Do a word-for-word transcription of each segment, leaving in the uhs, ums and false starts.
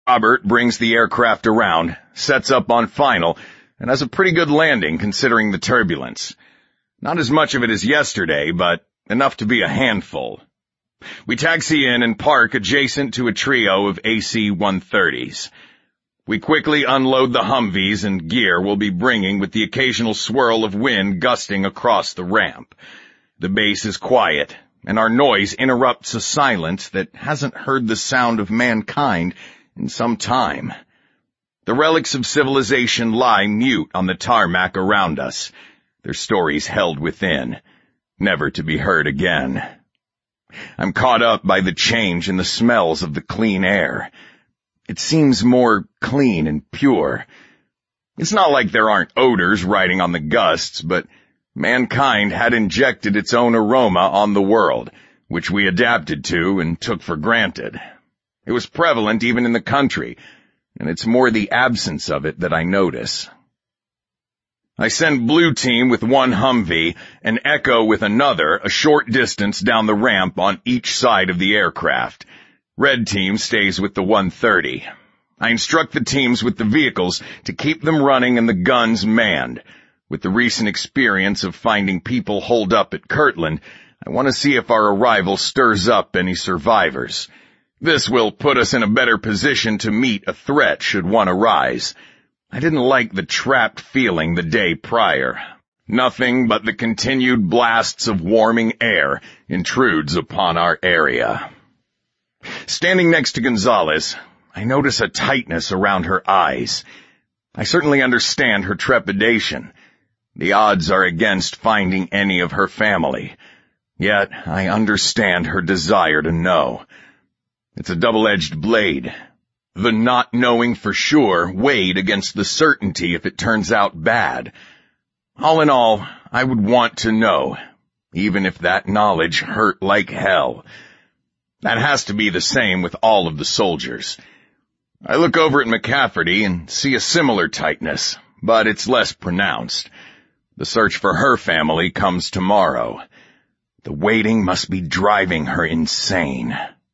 Robert brings the aircraft around, sets up on final, and has a pretty good landing considering the turbulence. Not as much of it as yesterday, but enough to be a handful. We taxi in and park adjacent to a trio of A C one thirties. We quickly unload the Humvees and gear we'll be bringing with the occasional swirl of wind gusting across the ramp. The base is quiet, and our noise interrupts a silence that hasn't heard the sound of mankind in some time. The relics of civilization lie mute on the tarmac around us, their stories held within, never to be heard again. I'm caught up by the change in the smells of the clean air. It seems more clean and pure. It's not like there aren't odors riding on the gusts, but mankind had injected its own aroma on the world, which we adapted to and took for granted. It was prevalent even in the country, and it's more the absence of it that I notice. I send Blue Team with one Humvee and Echo with another a short distance down the ramp on each side of the aircraft. Red Team stays with the one thirty. I instruct the teams with the vehicles to keep them running and the guns manned. With the recent experience of finding people holed up at Kirtland, I want to see if our arrival stirs up any survivors. This will put us in a better position to meet a threat should one arise. I didn't like the trapped feeling the day prior. Nothing but the continued blasts of warming air intrudes upon our area. Standing next to Gonzalez, I notice a tightness around her eyes. I certainly understand her trepidation. The odds are against finding any of her family. Yet I understand her desire to know. It's a double-edged blade. The not knowing for sure weighed against the certainty if it turns out bad. All in all, I would want to know, even if that knowledge hurt like hell. That has to be the same with all of the soldiers. I look over at McCafferty and see a similar tightness, but it's less pronounced. The search for her family comes tomorrow. The waiting must be driving her insane.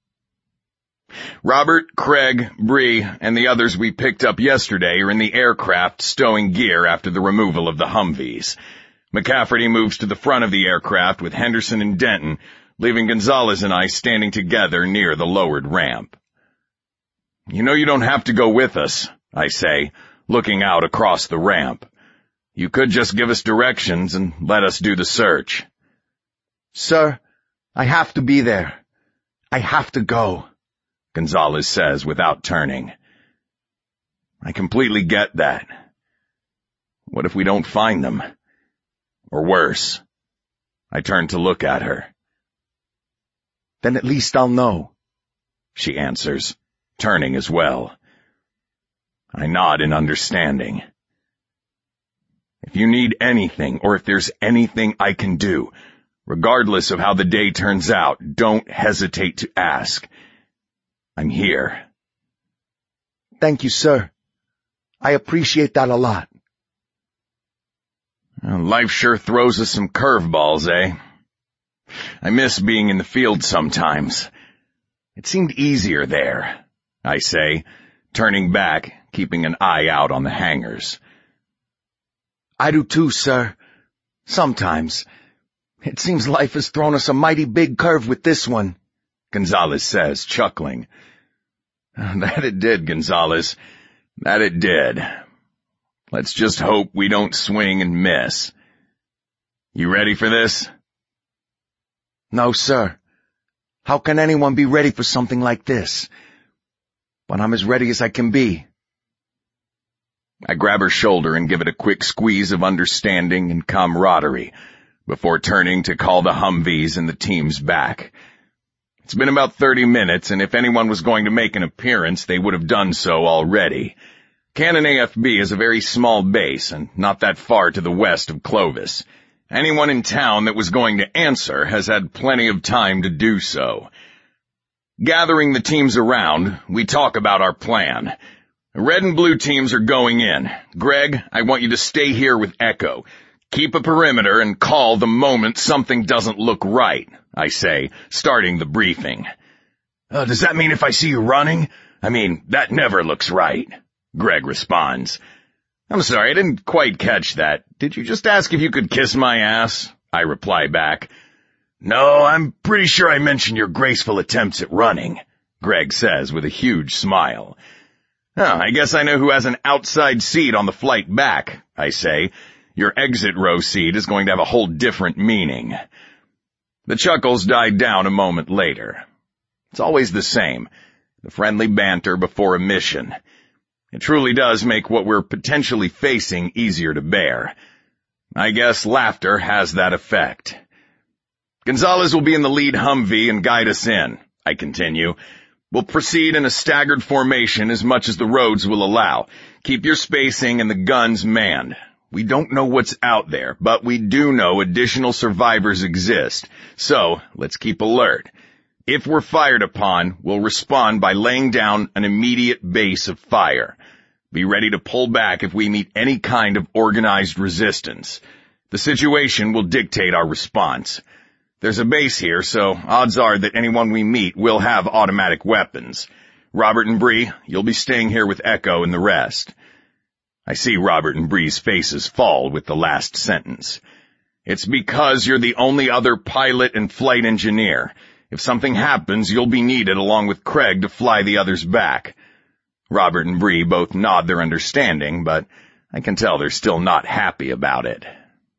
Robert, Craig, Bree, and the others we picked up yesterday are in the aircraft stowing gear after the removal of the Humvees. McCafferty moves to the front of the aircraft with Henderson and Denton, leaving Gonzalez and I standing together near the lowered ramp. You know you don't have to go with us, I say, looking out across the ramp. You could just give us directions and let us do the search. Sir, I have to be there. I have to go, Gonzalez says without turning. I completely get that. What if we don't find them? Or worse? I turn to look at her. Then at least I'll know, she answers, turning as well. I nod in understanding. If you need anything, or if there's anything I can do, regardless of how the day turns out, don't hesitate to ask. I'm here. Thank you, sir. I appreciate that a lot. Well, life sure throws us some curveballs, eh? I miss being in the field sometimes. It seemed easier there, I say, turning back, keeping an eye out on the hangars. I do too, sir. Sometimes. It seems life has thrown us a mighty big curve with this one, Gonzalez says, chuckling. That it did, Gonzalez. That it did. Let's just hope we don't swing and miss. You ready for this? No, sir. How can anyone be ready for something like this? But I'm as ready as I can be. I grab her shoulder and give it a quick squeeze of understanding and camaraderie before turning to call the Humvees and the teams back. It's been about thirty minutes, and if anyone was going to make an appearance, they would have done so already. Cannon A F B is a very small base and not that far to the west of Clovis. Anyone in town that was going to answer has had plenty of time to do so. Gathering the teams around, we talk about our plan. Red and blue teams are going in. Greg, I want you to stay here with Echo. Keep a perimeter and call the moment something doesn't look right, I say, starting the briefing. Uh, does that mean if I see you running? I mean, that never looks right, Greg responds. I'm sorry, I didn't quite catch that. Did you just ask if you could kiss my ass? I reply back. No, I'm pretty sure I mentioned your graceful attempts at running, Greg says with a huge smile. Oh, I guess I know who has an outside seat on the flight back, I say. Your exit row seat is going to have a whole different meaning. The chuckles died down a moment later. It's always the same, the friendly banter before a mission. It truly does make what we're potentially facing easier to bear. I guess laughter has that effect. Gonzalez will be in the lead Humvee and guide us in, I continue. We'll proceed in a staggered formation as much as the roads will allow. Keep your spacing and the guns manned. We don't know what's out there, but we do know additional survivors exist. So, let's keep alert. If we're fired upon, we'll respond by laying down an immediate base of fire. Be ready to pull back if we meet any kind of organized resistance. The situation will dictate our response. There's a base here, so odds are that anyone we meet will have automatic weapons. Robert and Bree, you'll be staying here with Echo and the rest. I see Robert and Bree's faces fall with the last sentence. It's because you're the only other pilot and flight engineer. If something happens, you'll be needed along with Craig to fly the others back. Robert and Bree both nod their understanding, but I can tell they're still not happy about it.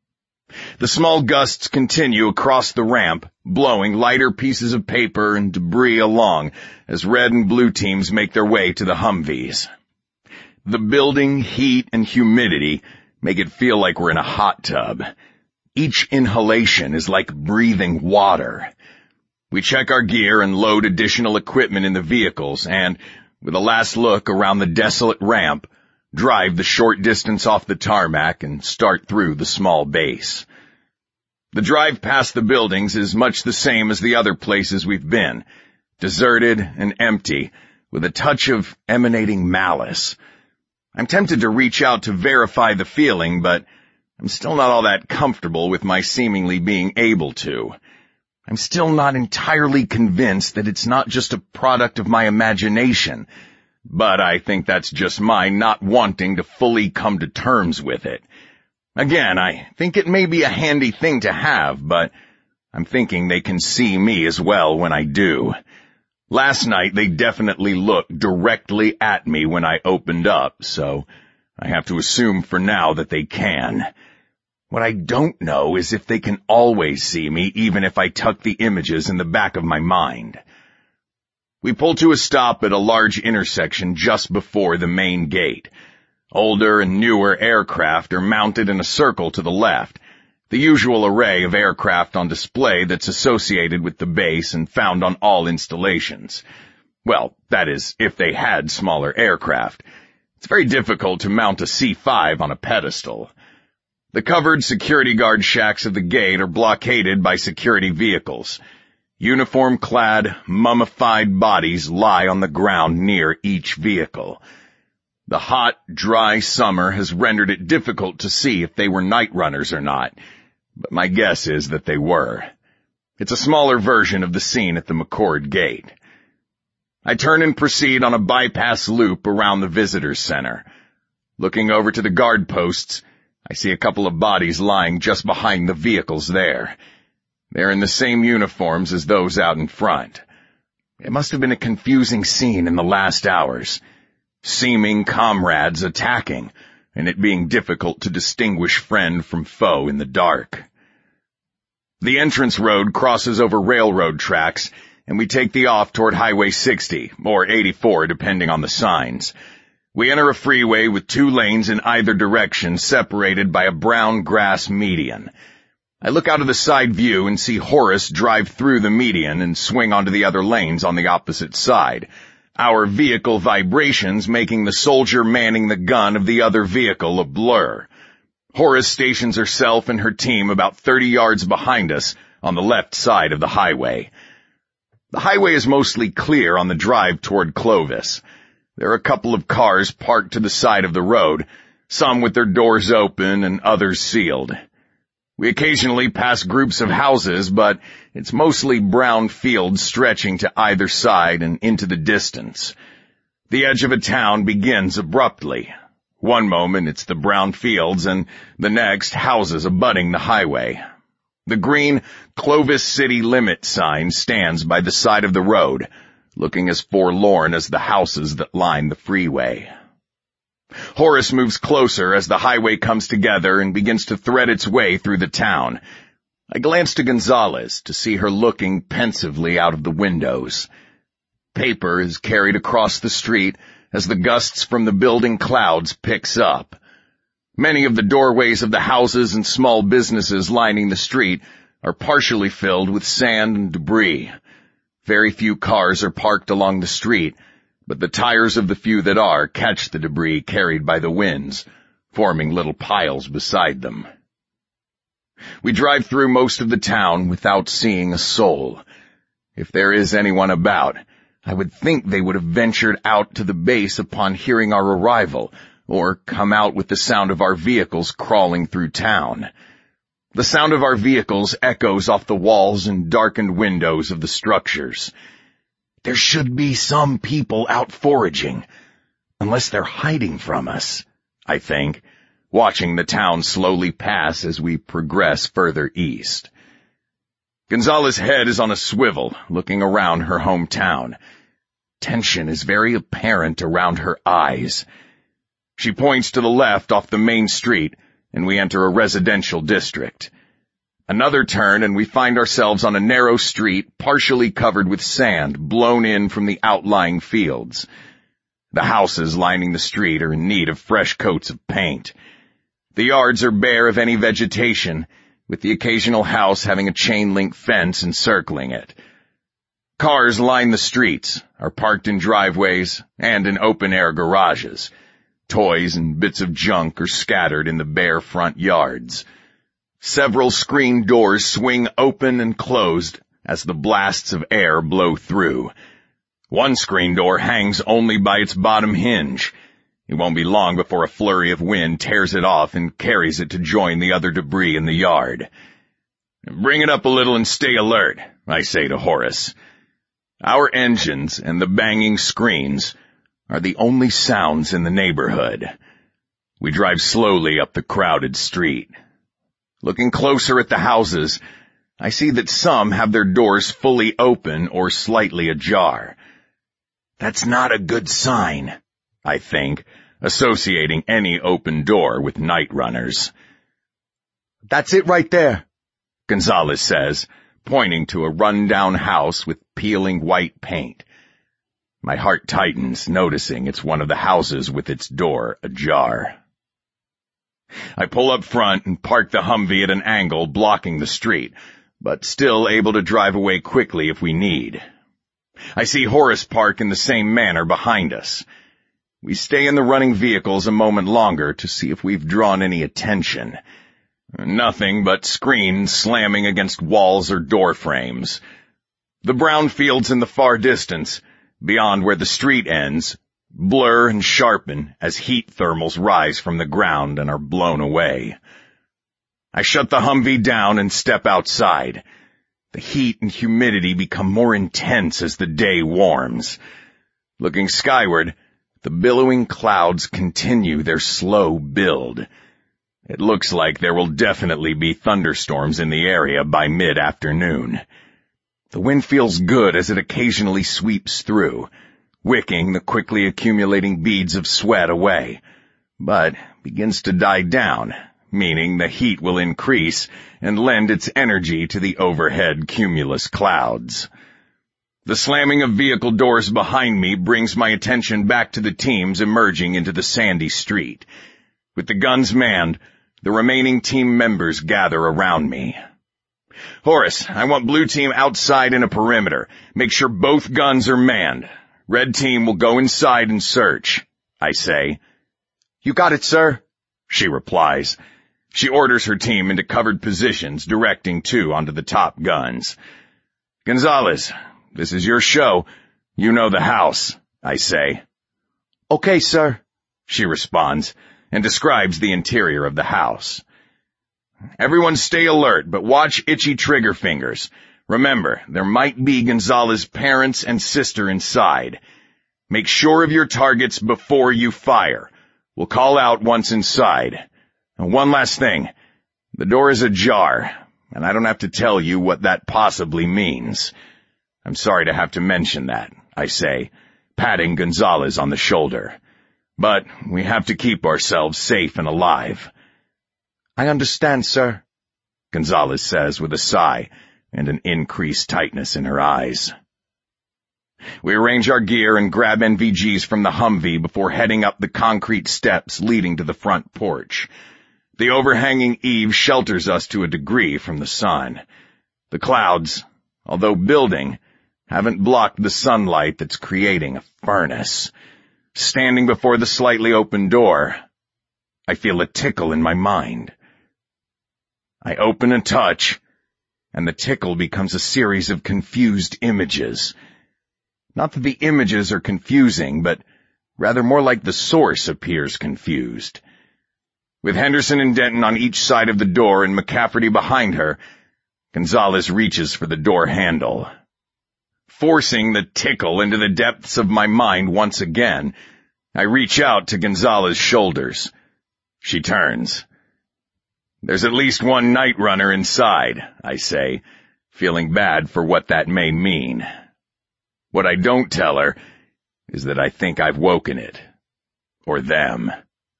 The small gusts continue across the ramp, blowing lighter pieces of paper and debris along as red and blue teams make their way to the Humvees. The building, heat, and humidity make it feel like we're in a hot tub. Each inhalation is like breathing water. We check our gear and load additional equipment in the vehicles and, with a last look around the desolate ramp, drive the short distance off the tarmac and start through the small base. The drive past the buildings is much the same as the other places we've been, deserted and empty, with a touch of emanating malice. I'm tempted to reach out to verify the feeling, but I'm still not all that comfortable with my seemingly being able to. I'm still not entirely convinced that it's not just a product of my imagination, but I think that's just my not wanting to fully come to terms with it. Again, I think it may be a handy thing to have, but I'm thinking they can see me as well when I do. Last night they definitely looked directly at me when I opened up, so I have to assume for now that they can. What I don't know is if they can always see me, even if I tuck the images in the back of my mind. We pull to a stop at a large intersection just before the main gate. Older and newer aircraft are mounted in a circle to the left, the usual array of aircraft on display that's associated with the base and found on all installations. Well, that is, if they had smaller aircraft. It's very difficult to mount a C five on a pedestal. The covered security guard shacks of the gate are blockaded by security vehicles. Uniform-clad, mummified bodies lie on the ground near each vehicle. The hot, dry summer has rendered it difficult to see if they were night runners or not, but my guess is that they were. It's a smaller version of the scene at the McCord gate. I turn and proceed on a bypass loop around the visitors center. Looking over to the guard posts, I see a couple of bodies lying just behind the vehicles there. They're in the same uniforms as those out in front. It must have been a confusing scene in the last hours. Seeming comrades attacking, and it being difficult to distinguish friend from foe in the dark. The entrance road crosses over railroad tracks, and we take the off toward Highway sixty, or eighty-four depending on the signs. We enter a freeway with two lanes in either direction separated by a brown grass median. I look out of the side view and see Horace drive through the median and swing onto the other lanes on the opposite side, our vehicle vibrations making the soldier manning the gun of the other vehicle a blur. Horace stations herself and her team about thirty yards behind us on the left side of the highway. The highway is mostly clear on the drive toward Clovis. There are a couple of cars parked to the side of the road, some with their doors open and others sealed. We occasionally pass groups of houses, but it's mostly brown fields stretching to either side and into the distance. The edge of a town begins abruptly. One moment it's the brown fields and the next houses abutting the highway. The green Clovis City Limit sign stands by the side of the road, looking as forlorn as the houses that line the freeway. Horace moves closer as the highway comes together and begins to thread its way through the town. I glance to Gonzalez to see her looking pensively out of the windows. Paper is carried across the street as the gusts from the building clouds picks up. Many of the doorways of the houses and small businesses lining the street are partially filled with sand and debris. Very few cars are parked along the street, but the tires of the few that are catch the debris carried by the winds, forming little piles beside them. We drive through most of the town without seeing a soul. If there is anyone about, I would think they would have ventured out to the base upon hearing our arrival, or come out with the sound of our vehicles crawling through town. The sound of our vehicles echoes off the walls and darkened windows of the structures. There should be some people out foraging, unless they're hiding from us, I think, watching the town slowly pass as we progress further east. Gonzalez's head is on a swivel, looking around her hometown. Tension is very apparent around her eyes. She points to the left off the main street, and we enter a residential district. Another turn, and we find ourselves on a narrow street partially covered with sand blown in from the outlying fields. The houses lining the street are in need of fresh coats of paint. The yards are bare of any vegetation, with the occasional house having a chain-link fence encircling it. Cars line the streets, are parked in driveways and in open-air garages. Toys and bits of junk are scattered in the bare front yards. Several screen doors swing open and closed as the blasts of air blow through. One screen door hangs only by its bottom hinge. It won't be long before a flurry of wind tears it off and carries it to join the other debris in the yard. "Bring it up a little and stay alert," I say to Horace. Our engines and the banging screens are the only sounds in the neighborhood. We drive slowly up the crowded street. Looking closer at the houses, I see that some have their doors fully open or slightly ajar. That's not a good sign, I think, associating any open door with night runners. "That's it right there," Gonzalez says, pointing to a run-down house with peeling white paint. My heart tightens, noticing it's one of the houses with its door ajar. I pull up front and park the Humvee at an angle blocking the street, but still able to drive away quickly if we need. I see Horace park in the same manner behind us. We stay in the running vehicles a moment longer to see if we've drawn any attention. Nothing but screens slamming against walls or door frames. The brown fields in the far distance, beyond where the street ends, blur and sharpen as heat thermals rise from the ground and are blown away. I shut the Humvee down and step outside. The heat and humidity become more intense as the day warms. Looking skyward, the billowing clouds continue their slow build. It looks like there will definitely be thunderstorms in the area by mid-afternoon. The wind feels good as it occasionally sweeps through, wicking the quickly accumulating beads of sweat away, but begins to die down, meaning the heat will increase and lend its energy to the overhead cumulus clouds. The slamming of vehicle doors behind me brings my attention back to the teams emerging into the sandy street. With the guns manned, the remaining team members gather around me. "Horace, I want blue team outside in a perimeter. Make sure both guns are manned. Red team will go inside and search," I say. "You got it, sir," she replies. She orders her team into covered positions, directing two onto the top guns. "Gonzalez, this is your show. You know the house," I say. "Okay, sir," she responds, and describes the interior of the house. "Everyone stay alert, but watch itchy trigger fingers. Remember, there might be Gonzalez's parents and sister inside. Make sure of your targets before you fire. We'll call out once inside. And one last thing. The door is ajar, and I don't have to tell you what that possibly means. I'm sorry to have to mention that, I say, patting Gonzalez on the shoulder. But we have to keep ourselves safe and alive. I understand, sir, Gonzalez says with a sigh and an increased tightness in her eyes. We arrange our gear and grab N V Gs from the Humvee before heading up the concrete steps leading to the front porch. The overhanging eave shelters us to a degree from the sun. The clouds, although building, haven't blocked the sunlight that's creating a furnace. Standing before the slightly open door, I feel a tickle in my mind. I open and touch, and the tickle becomes a series of confused images. Not that the images are confusing, but rather more like the source appears confused. With Henderson and Denton on each side of the door and McCafferty behind her, Gonzalez reaches for the door handle. Forcing the tickle into the depths of my mind once again, I reach out to Gonzalez's shoulders. She turns. There's at least one night runner inside, I say, feeling bad for what that may mean. What I don't tell her is that I think I've woken it. Or them.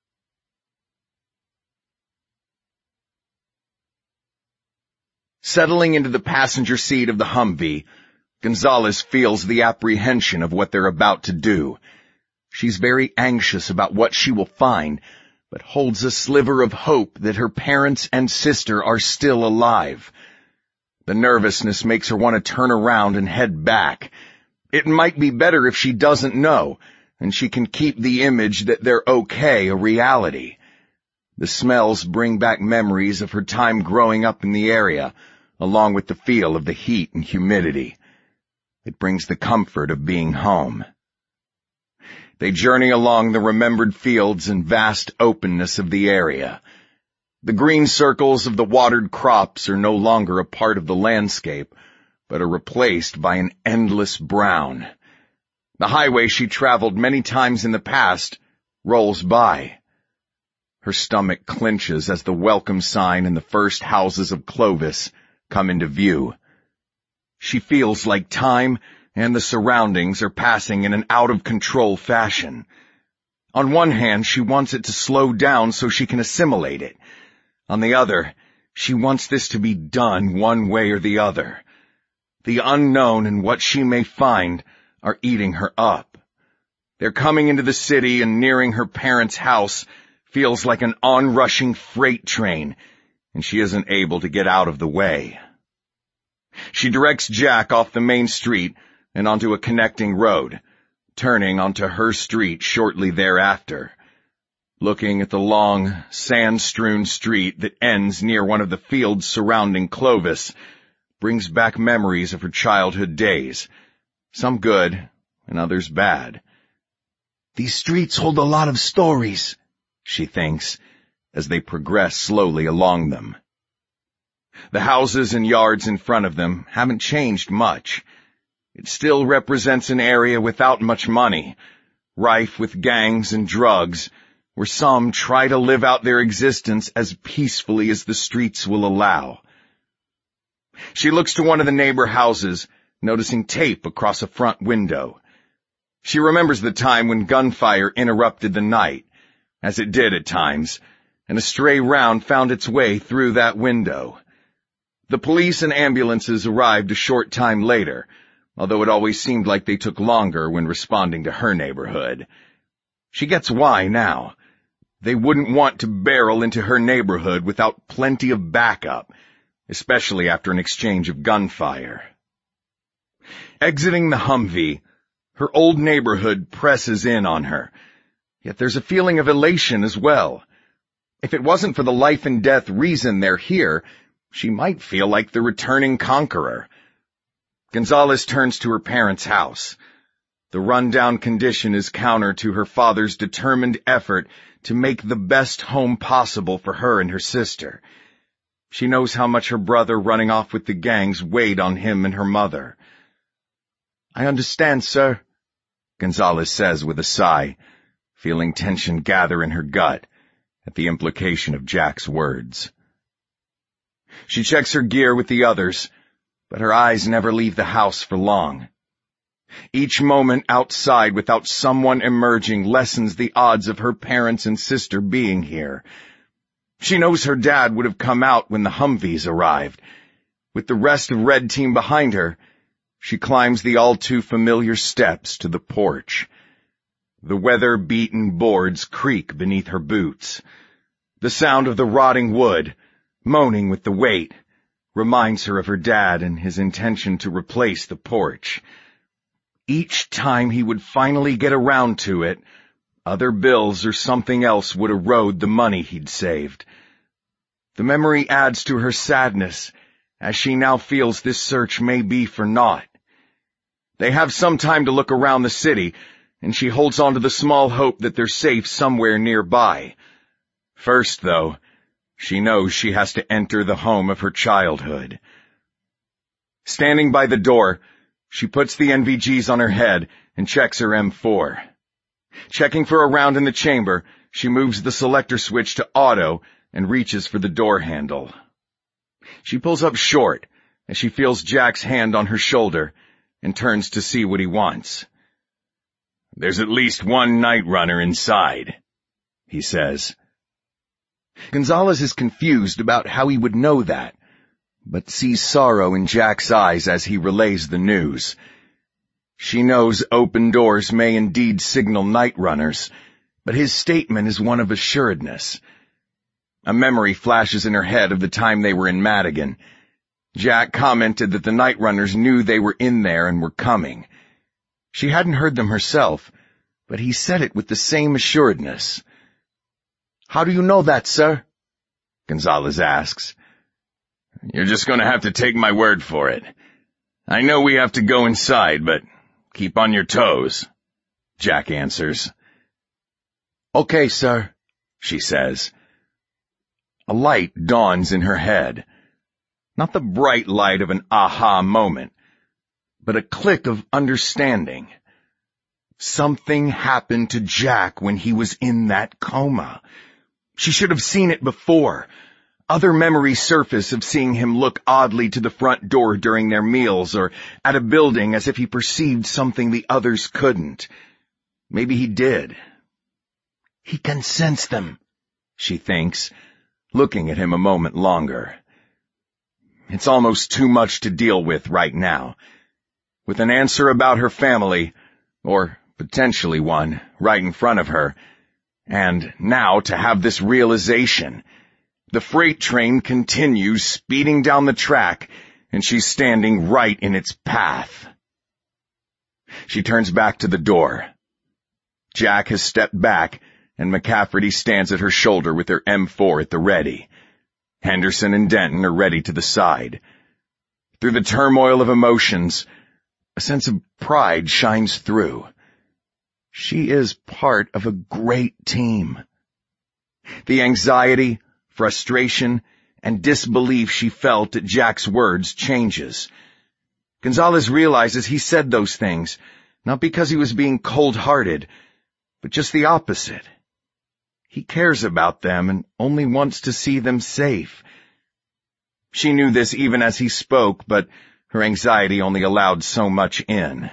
Settling into the passenger seat of the Humvee, Gonzalez feels the apprehension of what they're about to do. She's very anxious about what she will find, but holds a sliver of hope that her parents and sister are still alive. The nervousness makes her want to turn around and head back. It might be better if she doesn't know, and she can keep the image that they're okay a reality. The smells bring back memories of her time growing up in the area, along with the feel of the heat and humidity. It brings the comfort of being home. They journey along the remembered fields and vast openness of the area. The green circles of the watered crops are no longer a part of the landscape, but are replaced by an endless brown. The highway she traveled many times in the past rolls by. Her stomach clenches as the welcome sign and the first houses of Clovis come into view. She feels like time and the surroundings are passing in an out-of-control fashion. On one hand, she wants it to slow down so she can assimilate it. On the other, she wants this to be done one way or the other. The unknown and what she may find are eating her up. They're coming into the city, and nearing her parents' house feels like an onrushing freight train, and she isn't able to get out of the way. She directs Jack off the main street and onto a connecting road, turning onto her street shortly thereafter. Looking at the long, sand-strewn street that ends near one of the fields surrounding Clovis brings back memories of her childhood days, some good and others bad. These streets hold a lot of stories, she thinks, as they progress slowly along them. The houses and yards in front of them haven't changed much. It still represents an area without much money, rife with gangs and drugs, where some try to live out their existence as peacefully as the streets will allow. She looks to one of the neighbor houses, noticing tape across a front window. She remembers the time when gunfire interrupted the night, as it did at times, and a stray round found its way through that window. The police and ambulances arrived a short time later, although it always seemed like they took longer when responding to her neighborhood. She gets why now. They wouldn't want to barrel into her neighborhood without plenty of backup, especially after an exchange of gunfire. Exiting the Humvee, her old neighborhood presses in on her, yet there's a feeling of elation as well. If it wasn't for the life-and-death reason they're here, she might feel like the returning conqueror. Gonzalez turns to her parents' house. The rundown condition is counter to her father's determined effort to make the best home possible for her and her sister. She knows how much her brother running off with the gangs weighed on him and her mother. I understand, sir. Gonzalez says with a sigh, feeling tension gather in her gut at the implication of Jack's words. She checks her gear with the others, but her eyes never leave the house for long. Each moment outside without someone emerging lessens the odds of her parents and sister being here. She knows her dad would have come out when the Humvees arrived. With the rest of Red Team behind her, she climbs the all-too-familiar steps to the porch. The weather-beaten boards creak beneath her boots. The sound of the rotting wood, moaning with the weight, reminds her of her dad and his intention to replace the porch. Each time he would finally get around to it, other bills or something else would erode the money he'd saved. The memory adds to her sadness, as she now feels this search may be for naught. They have some time to look around the city, and she holds on to the small hope that they're safe somewhere nearby. First, though, she knows she has to enter the home of her childhood. Standing by the door, she puts the N V Gs on her head and checks her M four. Checking for a round in the chamber, she moves the selector switch to auto and reaches for the door handle. She pulls up short as she feels Jack's hand on her shoulder and turns to see what he wants. "There's at least one night runner inside," he says. Gonzalez is confused about how he would know that, but sees sorrow in Jack's eyes as he relays the news. She knows open doors may indeed signal night runners, but his statement is one of assuredness. A memory flashes in her head of the time they were in Madigan. Jack commented that the night runners knew they were in there and were coming. She hadn't heard them herself, but he said it with the same assuredness. "How do you know that, sir?" Gonzalez asks. "You're just going to have to take my word for it. I know we have to go inside, but keep on your toes," Jack answers. "Okay, sir," she says. A light dawns in her head. Not the bright light of an aha moment, but a click of understanding. Something happened to Jack when he was in that coma. She should have seen it before. Other memories surface of seeing him look oddly to the front door during their meals or at a building as if he perceived something the others couldn't. Maybe he did. He can sense them, she thinks, looking at him a moment longer. It's almost too much to deal with right now. With an answer about her family, or potentially one, right in front of her, and now to have this realization. The freight train continues speeding down the track, and she's standing right in its path. She turns back to the door. Jack has stepped back, and McCafferty stands at her shoulder with her M four at the ready. Henderson and Denton are ready to the side. Through the turmoil of emotions, a sense of pride shines through. She is part of a great team. The anxiety, frustration, and disbelief she felt at Jack's words changes. Gonzalez realizes he said those things, not because he was being cold-hearted, but just the opposite. He cares about them and only wants to see them safe. She knew this even as he spoke, but her anxiety only allowed so much in.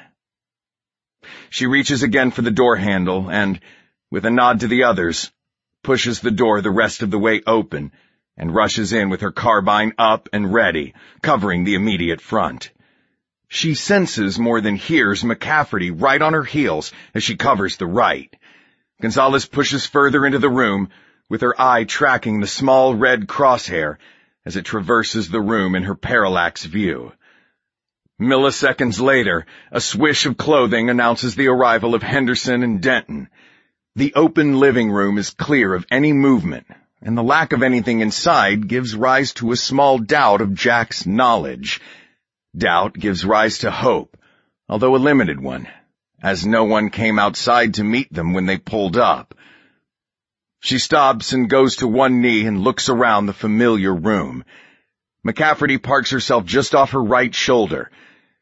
She reaches again for the door handle and, with a nod to the others, pushes the door the rest of the way open and rushes in with her carbine up and ready, covering the immediate front. She senses more than hears McCafferty right on her heels as she covers the right. Gonzalez pushes further into the room, with her eye tracking the small red crosshair as it traverses the room in her parallax view. Milliseconds later, a swish of clothing announces the arrival of Henderson and Denton. The open living room is clear of any movement, and the lack of anything inside gives rise to a small doubt of Jack's knowledge. Doubt gives rise to hope, although a limited one, as no one came outside to meet them when they pulled up. She stops and goes to one knee and looks around the familiar room. McCafferty parks herself just off her right shoulder,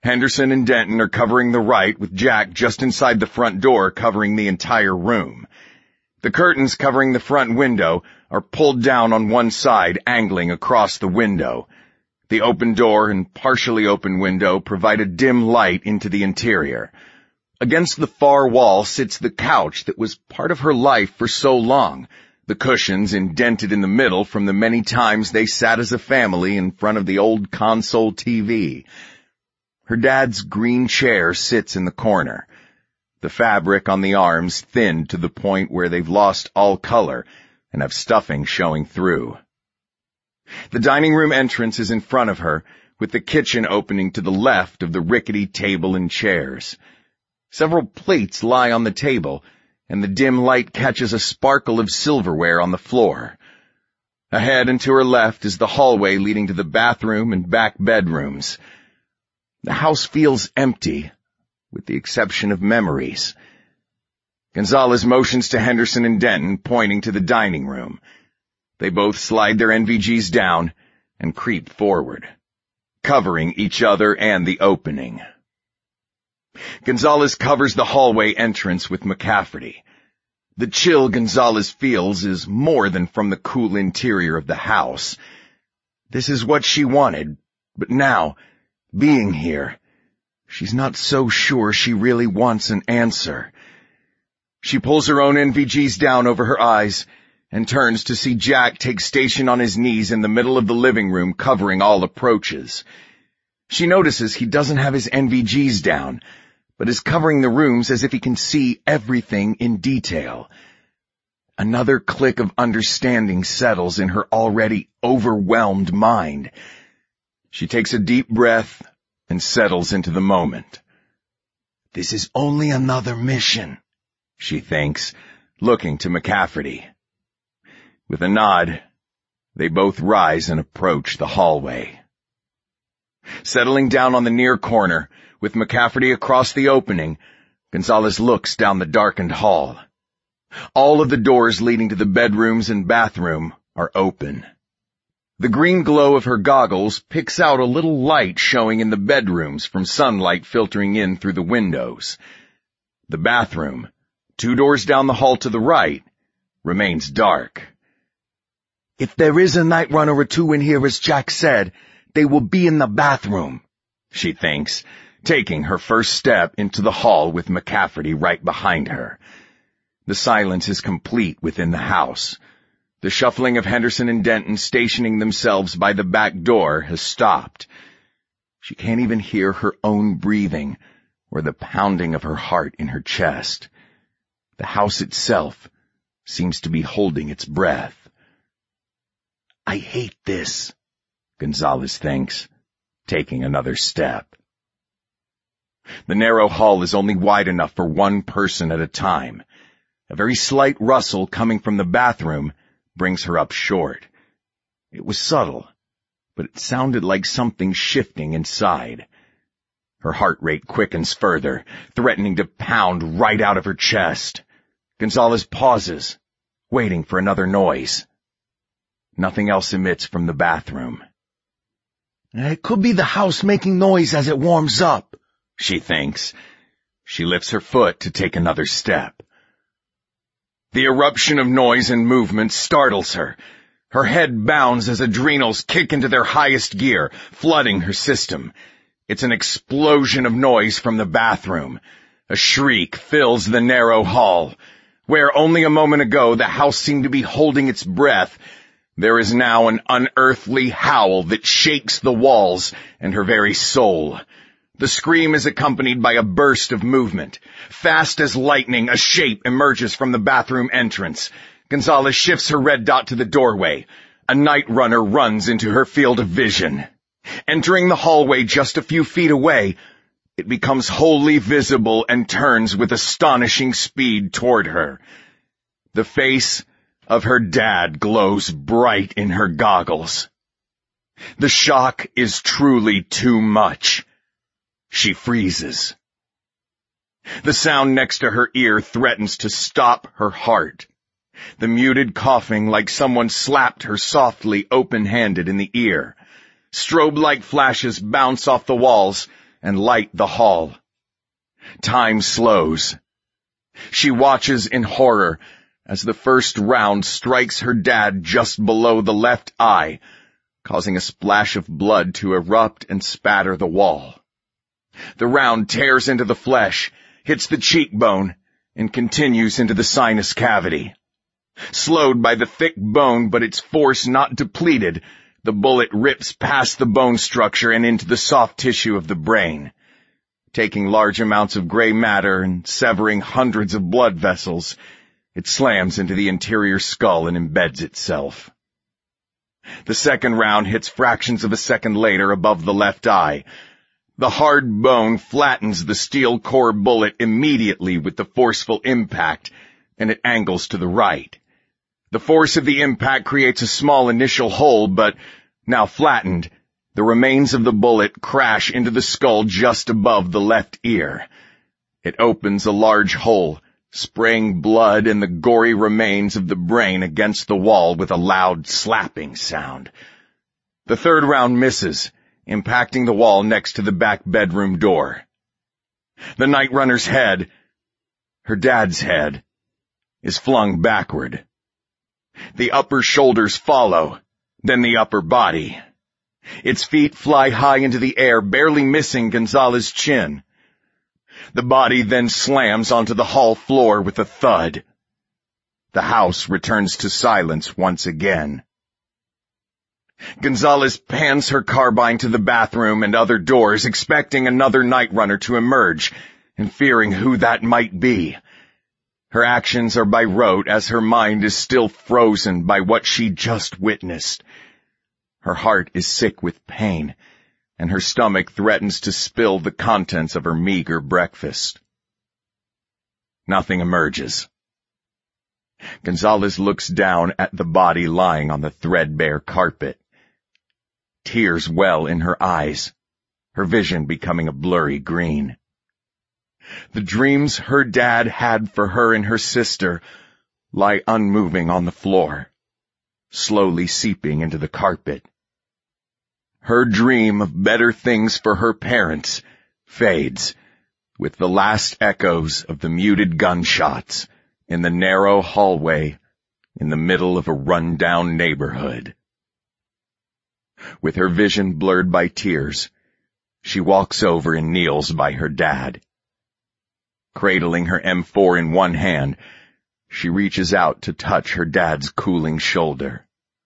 Henderson and Denton are covering the right, with Jack just inside the front door covering the entire room. The curtains covering the front window are pulled down on one side, angling across the window. The open door and partially open window provide a dim light into the interior. Against the far wall sits the couch that was part of her life for so long, the cushions indented in the middle from the many times they sat as a family in front of the old console T V. Her dad's green chair sits in the corner, the fabric on the arms thinned to the point where they've lost all color and have stuffing showing through. The dining room entrance is in front of her, with the kitchen opening to the left of the rickety table and chairs. Several plates lie on the table, and the dim light catches a sparkle of silverware on the floor. Ahead and to her left is the hallway leading to the bathroom and back bedrooms. The house feels empty, with the exception of memories. Gonzalez motions to Henderson and Denton, pointing to the dining room. They both slide their N V Gs down and creep forward, covering each other and the opening. Gonzalez covers the hallway entrance with McCafferty. The chill Gonzalez feels is more than from the cool interior of the house. This is what she wanted, but now, being here, she's not so sure she really wants an answer. She pulls her own N V Gs down over her eyes and turns to see Jack take station on his knees in the middle of the living room, covering all approaches. She notices he doesn't have his N V Gs down, but is covering the rooms as if he can see everything in detail. Another click of understanding settles in her already overwhelmed mind. She takes a deep breath and settles into the moment. This is only another mission, she thinks, looking to McCafferty. With a nod, they both rise and approach the hallway. Settling down on the near corner, with McCafferty across the opening, Gonzalez looks down the darkened hall. All of the doors leading to the bedrooms and bathroom are open. The green glow of her goggles picks out a little light showing in the bedrooms from sunlight filtering in through the windows. The bathroom, two doors down the hall to the right, remains dark. If there is a night runner or two in here, as Jack said, they will be in the bathroom, she thinks, taking her first step into the hall with McCafferty right behind her. The silence is complete within the house. The shuffling of Henderson and Denton stationing themselves by the back door has stopped. She can't even hear her own breathing or the pounding of her heart in her chest. The house itself seems to be holding its breath. I hate this, Gonzalez thinks, taking another step. The narrow hall is only wide enough for one person at a time. A very slight rustle coming from the bathroom brings her up short. It was subtle, but it sounded like something shifting inside. Her heart rate quickens further, threatening to pound right out of her chest. Gonzalez pauses, waiting for another noise. Nothing else emits from the bathroom. It could be the house making noise as it warms up, she thinks. She lifts her foot to take another step. The eruption of noise and movement startles her. Her head bounds as adrenals kick into their highest gear, flooding her system. It's an explosion of noise from the bathroom. A shriek fills the narrow hall. Where only a moment ago the house seemed to be holding its breath, there is now an unearthly howl that shakes the walls and her very soul. The scream is accompanied by a burst of movement. Fast as lightning, a shape emerges from the bathroom entrance. Gonzalez shifts her red dot to the doorway. A night runner runs into her field of vision. Entering the hallway just a few feet away, it becomes wholly visible and turns with astonishing speed toward her. The face of her dad glows bright in her goggles. The shock is truly too much. She freezes. The sound next to her ear threatens to stop her heart. The muted coughing like someone slapped her softly open-handed in the ear. Strobe-like flashes bounce off the walls, and light the hall. Time slows. She watches in horror as the first round strikes her dad just below the left eye, causing a splash of blood to erupt and spatter the wall. The round tears into the flesh, hits the cheekbone, and continues into the sinus cavity. Slowed by the thick bone, but its force not depleted, the bullet rips past the bone structure and into the soft tissue of the brain. Taking large amounts of gray matter and severing hundreds of blood vessels, it slams into the interior skull and embeds itself. The second round hits fractions of a second later above the left eye. The hard bone flattens the steel core bullet immediately with the forceful impact, and it angles to the right. The force of the impact creates a small initial hole, but, now flattened, the remains of the bullet crash into the skull just above the left ear. It opens a large hole, spraying blood and the gory remains of the brain against the wall with a loud slapping sound. The third round misses, impacting the wall next to the back bedroom door. The Night Runner's head, her dad's head, is flung backward. The upper shoulders follow, then the upper body. Its feet fly high into the air, barely missing Gonzalez's chin. The body then slams onto the hall floor with a thud. The house returns to silence once again. Gonzalez pans her carbine to the bathroom and other doors, expecting another Night Runner to emerge, and fearing who that might be. Her actions are by rote as her mind is still frozen by what she just witnessed. Her heart is sick with pain, and her stomach threatens to spill the contents of her meager breakfast. Nothing emerges. Gonzalez looks down at the body lying on the threadbare carpet. Tears well in her eyes, her vision becoming a blurry green. The dreams her dad had for her and her sister lie unmoving on the floor, slowly seeping into the carpet. Her dream of better things for her parents fades with the last echoes of the muted gunshots in the narrow hallway in the middle of a run-down neighborhood. With her vision blurred by tears, she walks over and kneels by her dad. Cradling her M four in one hand, she reaches out to touch her dad's cooling shoulder.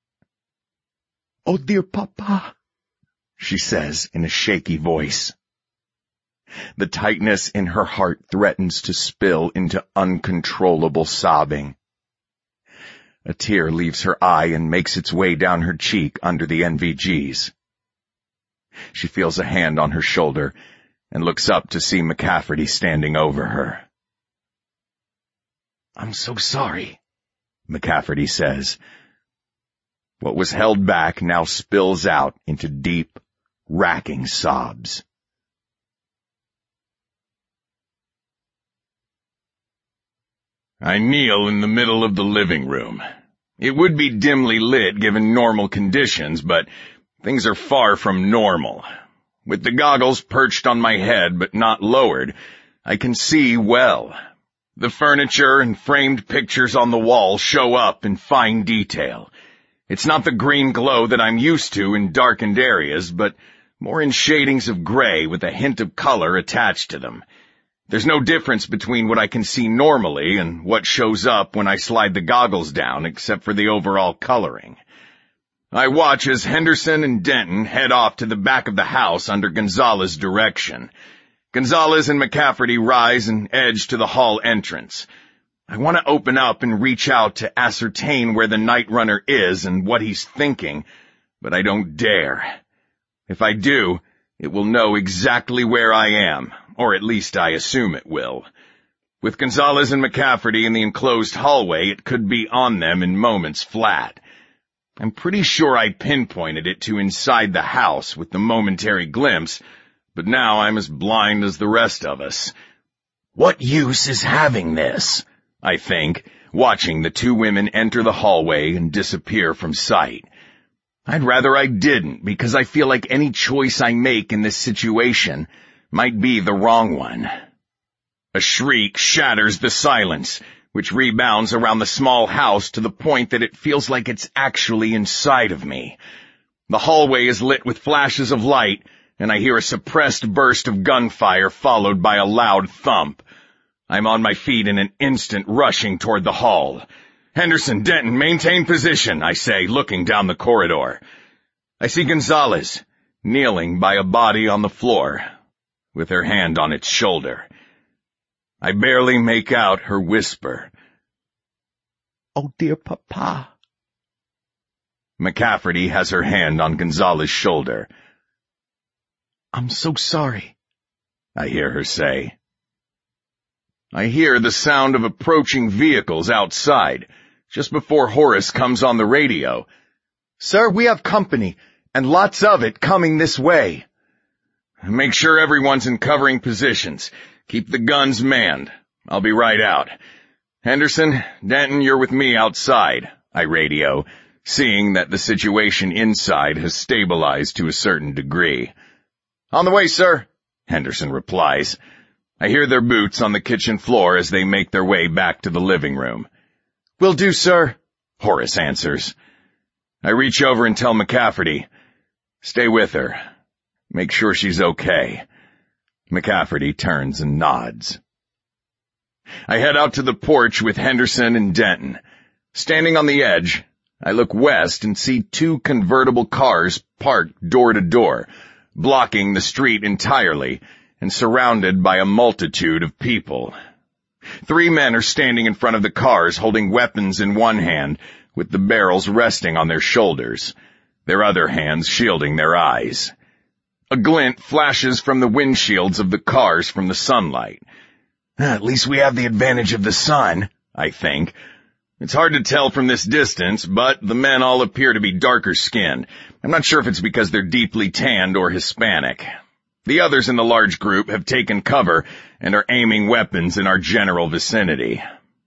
"Oh, dear Papa," she says in a shaky voice. The tightness in her heart threatens to spill into uncontrollable sobbing. A tear leaves her eye and makes its way down her cheek under the N V Gs. She feels a hand on her shoulder and looks up to see McCafferty standing over her. "I'm so sorry," McCafferty says. What was held back now spills out into deep, racking sobs. I kneel in the middle of the living room. It would be dimly lit given normal conditions, but things are far from normal. With the goggles perched on my head but not lowered, I can see well. The furniture and framed pictures on the wall show up in fine detail. It's not the green glow that I'm used to in darkened areas, but more in shadings of gray with a hint of color attached to them. There's no difference between what I can see normally and what shows up when I slide the goggles down, except for the overall coloring. I watch as Henderson and Denton head off to the back of the house under Gonzalez's direction. Gonzalez and McCafferty rise and edge to the hall entrance. I want to open up and reach out to ascertain where the Night Runner is and what he's thinking, but I don't dare. If I do, it will know exactly where I am, or at least I assume it will. With Gonzalez and McCafferty in the enclosed hallway, it could be on them in moments flat. I'm pretty sure I pinpointed it to inside the house with the momentary glimpse, but now I'm as blind as the rest of us. What use is having this? I think, watching the two women enter the hallway and disappear from sight. I'd rather I didn't, because I feel like any choice I make in this situation might be the wrong one. A shriek shatters the silence, which rebounds around the small house to the point that it feels like it's actually inside of me. The hallway is lit with flashes of light, and I hear a suppressed burst of gunfire followed by a loud thump. I'm on my feet in an instant, rushing toward the hall. "Henderson, Denton, maintain position," I say, looking down the corridor. I see Gonzalez, kneeling by a body on the floor, with her hand on its shoulder. I barely make out her whisper. "Oh, dear Papa." McCafferty has her hand on Gonzalez's shoulder. "I'm so sorry," I hear her say. I hear the sound of approaching vehicles outside, just before Horace comes on the radio. "Sir, we have company, and lots of it coming this way." "Make sure everyone's in covering positions. Keep the guns manned. I'll be right out. Henderson, Denton, you're with me outside," I radio, seeing that the situation inside has stabilized to a certain degree. "On the way, sir," Henderson replies. I hear their boots on the kitchen floor as they make their way back to the living room. "Will do, sir," Horace answers. I reach over and tell McCafferty, "Stay with her. Make sure she's okay." McCafferty turns and nods. I head out to the porch with Henderson and Denton. Standing on the edge, I look west and see two convertible cars parked door to door, blocking the street entirely and surrounded by a multitude of people. Three men are standing in front of the cars holding weapons in one hand, with the barrels resting on their shoulders, their other hands shielding their eyes. A glint flashes from the windshields of the cars from the sunlight. At least we have the advantage of the sun, I think. It's hard to tell from this distance, but the men all appear to be darker skinned. I'm not sure if it's because they're deeply tanned or Hispanic. The others in the large group have taken cover and are aiming weapons in our general vicinity.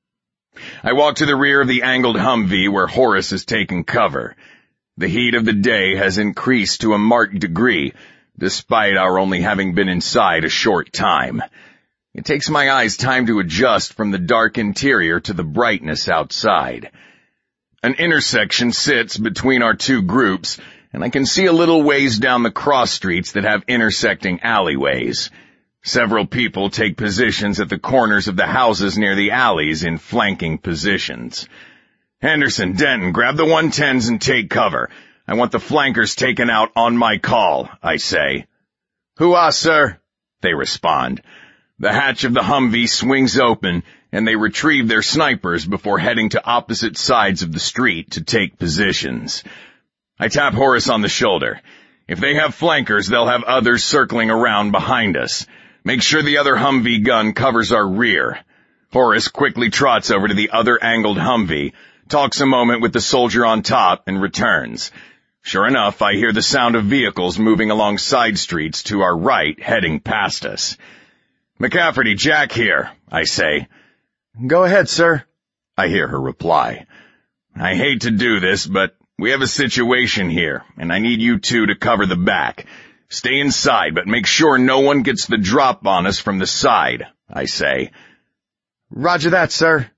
I walk to the rear of the angled Humvee where Horace has taken cover. The heat of the day has increased to a marked degree, despite our only having been inside a short time. It takes my eyes time to adjust from the dark interior to the brightness outside. An intersection sits between our two groups, and I can see a little ways down the cross streets that have intersecting alleyways. Several people take positions at the corners of the houses near the alleys in flanking positions. "Henderson, Denton, grab the one tens and take cover. I want the flankers taken out on my call," I say. "Hoo-ah, sir," they respond. The hatch of the Humvee swings open, and they retrieve their snipers before heading to opposite sides of the street to take positions. I tap Horace on the shoulder. If they have flankers, they'll have others circling around behind us. Make sure the other Humvee gun covers our rear. Horace quickly trots over to the other angled Humvee, talks a moment with the soldier on top, and returns. Sure enough, I hear the sound of vehicles moving along side streets to our right, heading past us. "McCafferty, Jack here," I say. "Go ahead, sir," I hear her reply. "I hate to do this, but we have a situation here, and I need you two to cover the back. Stay inside, but make sure no one gets the drop on us from the side," I say. "Roger that, sir."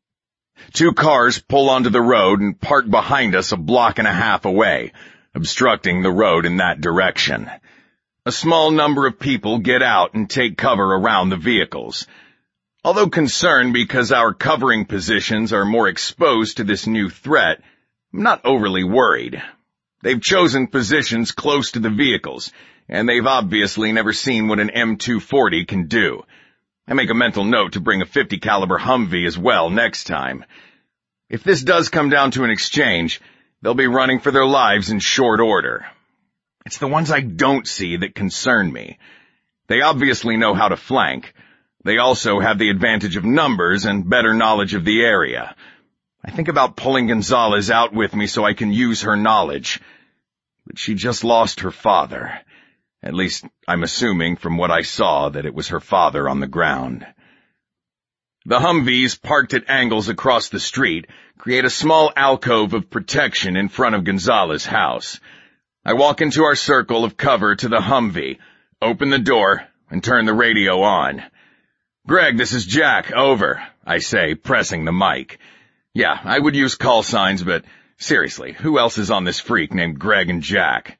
Two cars pull onto the road and park behind us a block and a half away, obstructing the road in that direction. A small number of people get out and take cover around the vehicles. Although concerned because our covering positions are more exposed to this new threat, I'm not overly worried. They've chosen positions close to the vehicles, and they've obviously never seen what an M two forty can do. I make a mental note to bring a fifty caliber Humvee as well next time. If this does come down to an exchange, they'll be running for their lives in short order. It's the ones I don't see that concern me. They obviously know how to flank. They also have the advantage of numbers and better knowledge of the area. I think about pulling Gonzalez out with me so I can use her knowledge. But she just lost her father. At least, I'm assuming from what I saw that it was her father on the ground. The Humvees, parked at angles across the street, create a small alcove of protection in front of Gonzalez's house. I walk into our circle of cover to the Humvee, open the door, and turn the radio on. "Greg, this is Jack, over," I say, pressing the mic. Yeah, I would use call signs, but seriously, who else is on this freak named Greg and Jack?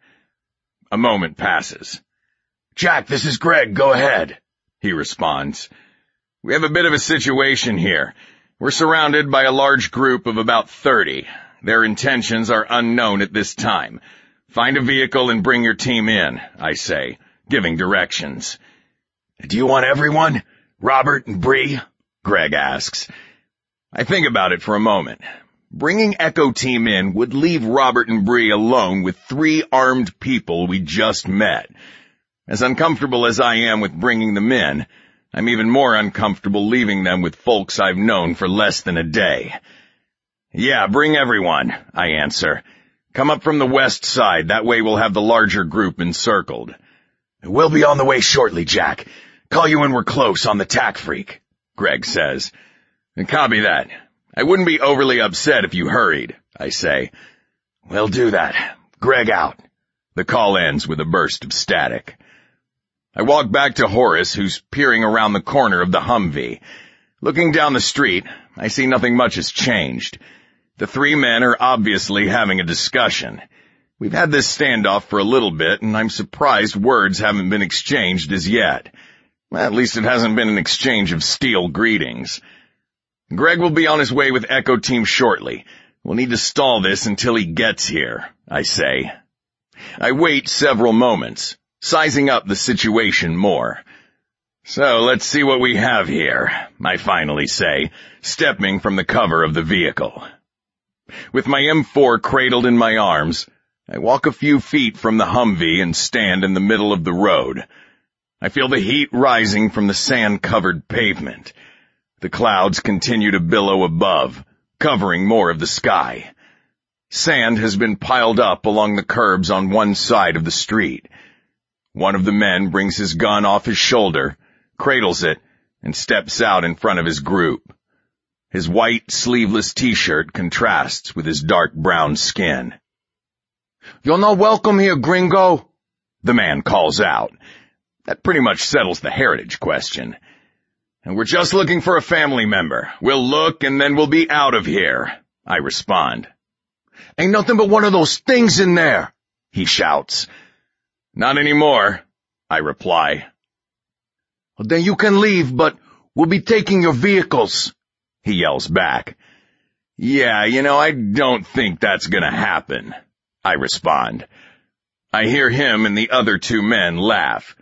A moment passes. "Jack, this is Greg, go ahead," he responds. "We have a bit of a situation here. We're surrounded by a large group of about thirty. Their intentions are unknown at this time. Find a vehicle and bring your team in," I say, giving directions. "Do you want everyone? Robert and Bree?" Greg asks. I think about it for a moment. Bringing Echo Team in would leave Robert and Bree alone with three armed people we just met. As uncomfortable as I am with bringing them in, I'm even more uncomfortable leaving them with folks I've known for less than a day. "Yeah, bring everyone," I answer. "Come up from the west side, that way we'll have the larger group encircled." "We'll be on the way shortly, Jack. Call you when we're close on the tack freak," Greg says. "Copy that. I wouldn't be overly upset if you hurried," I say. "We'll do that. Greg out." The call ends with a burst of static. I walk back to Horace, who's peering around the corner of the Humvee. Looking down the street, I see nothing much has changed. The three men are obviously having a discussion. We've had this standoff for a little bit, and I'm surprised words haven't been exchanged as yet. At least it hasn't been an exchange of steel greetings. Greg will be on his way with Echo Team shortly. We'll need to stall this until he gets here, I say. I wait several moments, sizing up the situation more. "So let's see what we have here," I finally say, stepping from the cover of the vehicle. With my M four cradled in my arms, I walk a few feet from the Humvee and stand in the middle of the road. I feel the heat rising from the sand-covered pavement. The clouds continue to billow above, covering more of the sky. Sand has been piled up along the curbs on one side of the street. One of the men brings his gun off his shoulder, cradles it, and steps out in front of his group. His white, sleeveless t-shirt contrasts with his dark brown skin. "You're not welcome here, gringo," the man calls out. That pretty much settles the heritage question. "And we're just looking for a family member. We'll look and then we'll be out of here," I respond. "Ain't nothing but one of those things in there," he shouts. "Not anymore," I reply. "Well, then you can leave, but we'll be taking your vehicles," he yells back. "Yeah, you know, I don't think that's gonna happen," I respond. I hear him and the other two men laugh.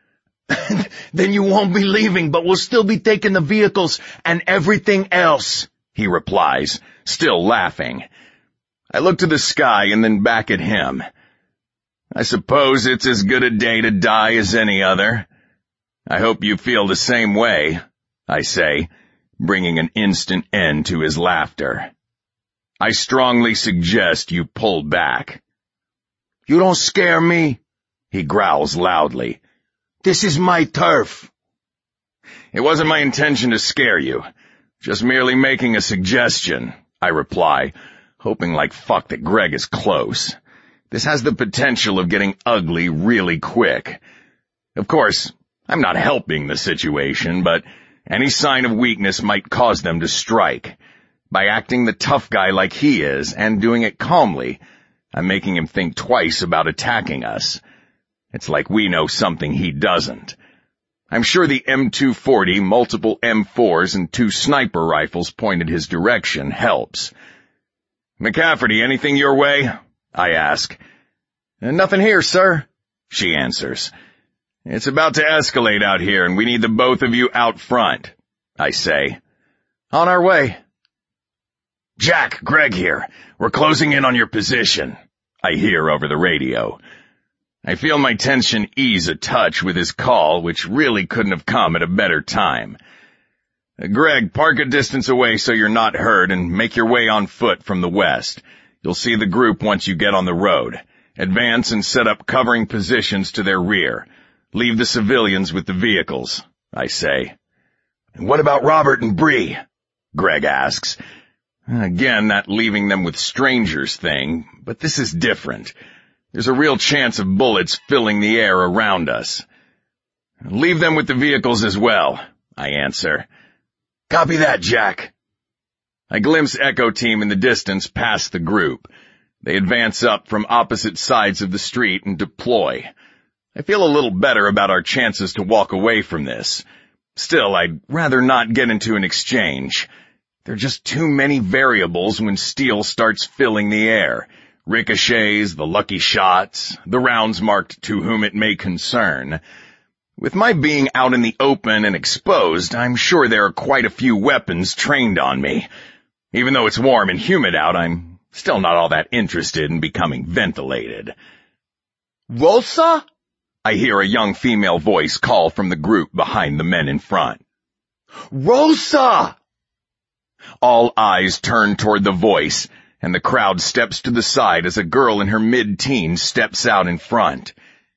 "Then you won't be leaving, but we'll still be taking the vehicles and everything else," he replies, still laughing. I look to the sky and then back at him. "I suppose it's as good a day to die as any other. I hope you feel the same way," I say, bringing an instant end to his laughter. "I strongly suggest you pull back." "You don't scare me," he growls loudly. "This is my turf." "It wasn't my intention to scare you. Just merely making a suggestion," I reply, hoping like fuck that Greg is close. This has the potential of getting ugly really quick. Of course, I'm not helping the situation, but any sign of weakness might cause them to strike. By acting the tough guy like he is, and doing it calmly, I'm making him think twice about attacking us. It's like we know something he doesn't. I'm sure the M two forty, multiple M fours, and two sniper rifles pointed his direction helps. "McCafferty, anything your way?" I ask. "Nothing here, sir," she answers. "It's about to escalate out here, and we need the both of you out front," I say. "On our way." "Jack, Greg here. We're closing in on your position," I hear over the radio. I feel my tension ease a touch with his call, which really couldn't have come at a better time. "Greg, park a distance away so you're not heard and make your way on foot from the west. You'll see the group once you get on the road. Advance and set up covering positions to their rear. Leave the civilians with the vehicles," I say. "And what about Robert and Bree?" Greg asks. Again, that leaving them with strangers thing, but this is different. There's a real chance of bullets filling the air around us. Leave them with the vehicles as well, I answer. Copy that, Jack. I glimpse Echo Team in the distance past the group. They advance up from opposite sides of the street and deploy. I feel a little better about our chances to walk away from this. Still, I'd rather not get into an exchange. There are just too many variables when steel starts filling the air. Ricochets, the lucky shots, the rounds marked to whom it may concern. With my being out in the open and exposed, I'm sure there are quite a few weapons trained on me. Even though it's warm and humid out, I'm still not all that interested in becoming ventilated. Rosa? I hear a young female voice call from the group behind the men in front. Rosa! All eyes turn toward the voice, and the crowd steps to the side as a girl in her mid-teens steps out in front.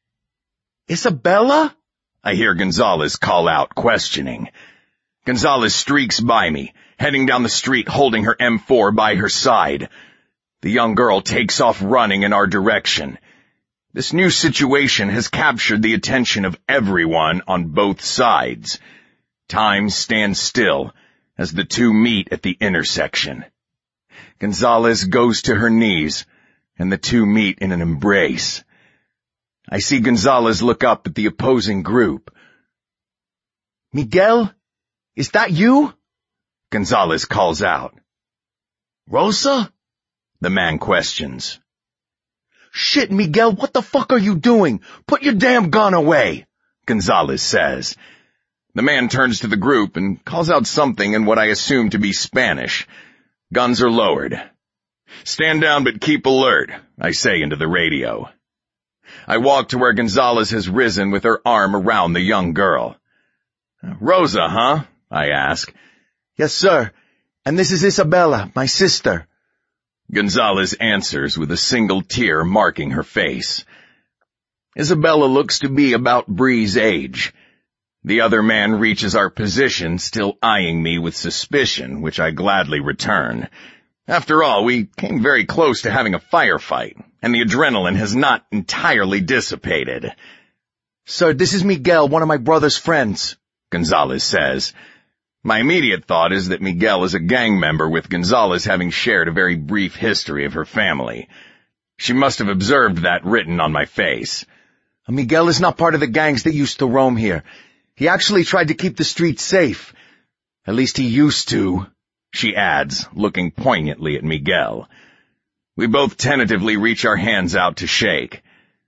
Isabella? I hear Gonzalez call out, questioning. Gonzalez streaks by me, heading down the street holding her M four by her side. The young girl takes off running in our direction. This new situation has captured the attention of everyone on both sides. Time stands still as the two meet at the intersection. Gonzalez goes to her knees, and the two meet in an embrace. I see Gonzalez look up at the opposing group. Miguel, is that you? Gonzalez calls out. Rosa? The man questions. Shit, Miguel, what the fuck are you doing? Put your damn gun away, Gonzalez says. The man turns to the group and calls out something in what I assume to be Spanish. Guns are lowered. Stand down but keep alert, I say into the radio. I walk to where Gonzalez has risen with her arm around the young girl. Rosa, huh? I ask. Yes, sir. And this is Isabella, my sister. Gonzalez answers with a single tear marking her face. Isabella looks to be about Bree's age. The other man reaches our position, still eyeing me with suspicion, which I gladly return. After all, we came very close to having a firefight, and the adrenaline has not entirely dissipated. Sir, this is Miguel, one of my brother's friends, Gonzalez says. My immediate thought is that Miguel is a gang member, with Gonzalez having shared a very brief history of her family. She must have observed that written on my face. Miguel is not part of the gangs that used to roam here. He actually tried to keep the streets safe. At least he used to, she adds, looking poignantly at Miguel. We both tentatively reach our hands out to shake.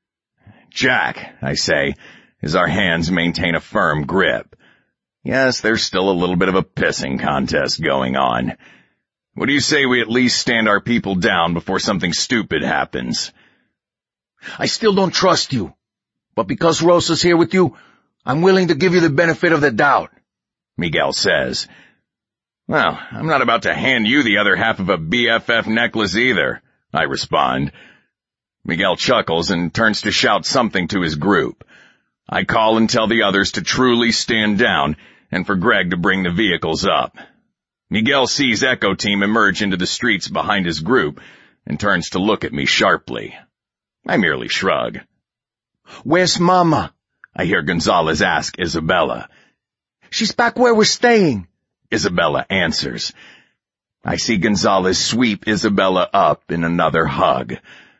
Jack, I say, as our hands maintain a firm grip. Yes, there's still a little bit of a pissing contest going on. What do you say we at least stand our people down before something stupid happens? I still don't trust you, but because Rosa's here with you, I'm willing to give you the benefit of the doubt, Miguel says. Well, I'm not about to hand you the other half of a B F F necklace either, I respond. Miguel chuckles and turns to shout something to his group. I call and tell the others to truly stand down and for Greg to bring the vehicles up. Miguel sees Echo Team emerge into the streets behind his group and turns to look at me sharply. I merely shrug. Where's Mama? I hear Gonzalez ask Isabella. She's back where we're staying, Isabella answers. I see Gonzalez sweep Isabella up in another hug.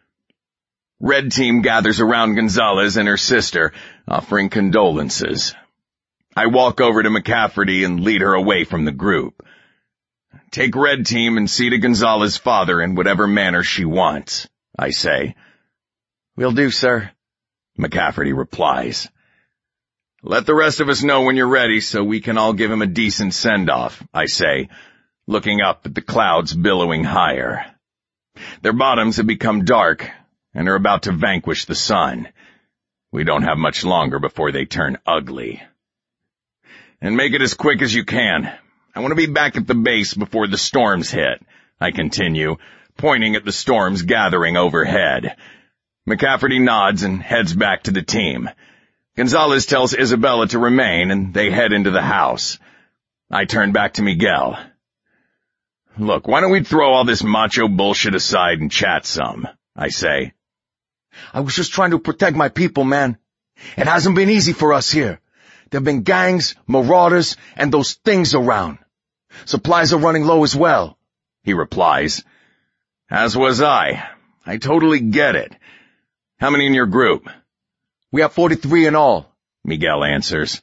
Red Team gathers around Gonzalez and her sister, offering condolences. I walk over to McCafferty and lead her away from the group. Take Red Team and see to Gonzalez's father in whatever manner she wants, I say. Will do, sir, McCafferty replies. Let the rest of us know when you're ready so we can all give him a decent send-off, I say, looking up at the clouds billowing higher. Their bottoms have become dark and are about to vanquish the sun. We don't have much longer before they turn ugly. And make it as quick as you can. I want to be back at the base before the storms hit, I continue, pointing at the storms gathering overhead. McCafferty nods and heads back to the team. Gonzalez tells Isabella to remain, and they head into the house. I turn back to Miguel. Look, why don't we throw all this macho bullshit aside and chat some, I say. I was just trying to protect my people, man. It hasn't been easy for us here. There have been gangs, marauders, and those things around. Supplies are running low as well, he replies. As was I. I totally get it. How many in your group? We have forty-three in all, Miguel answers.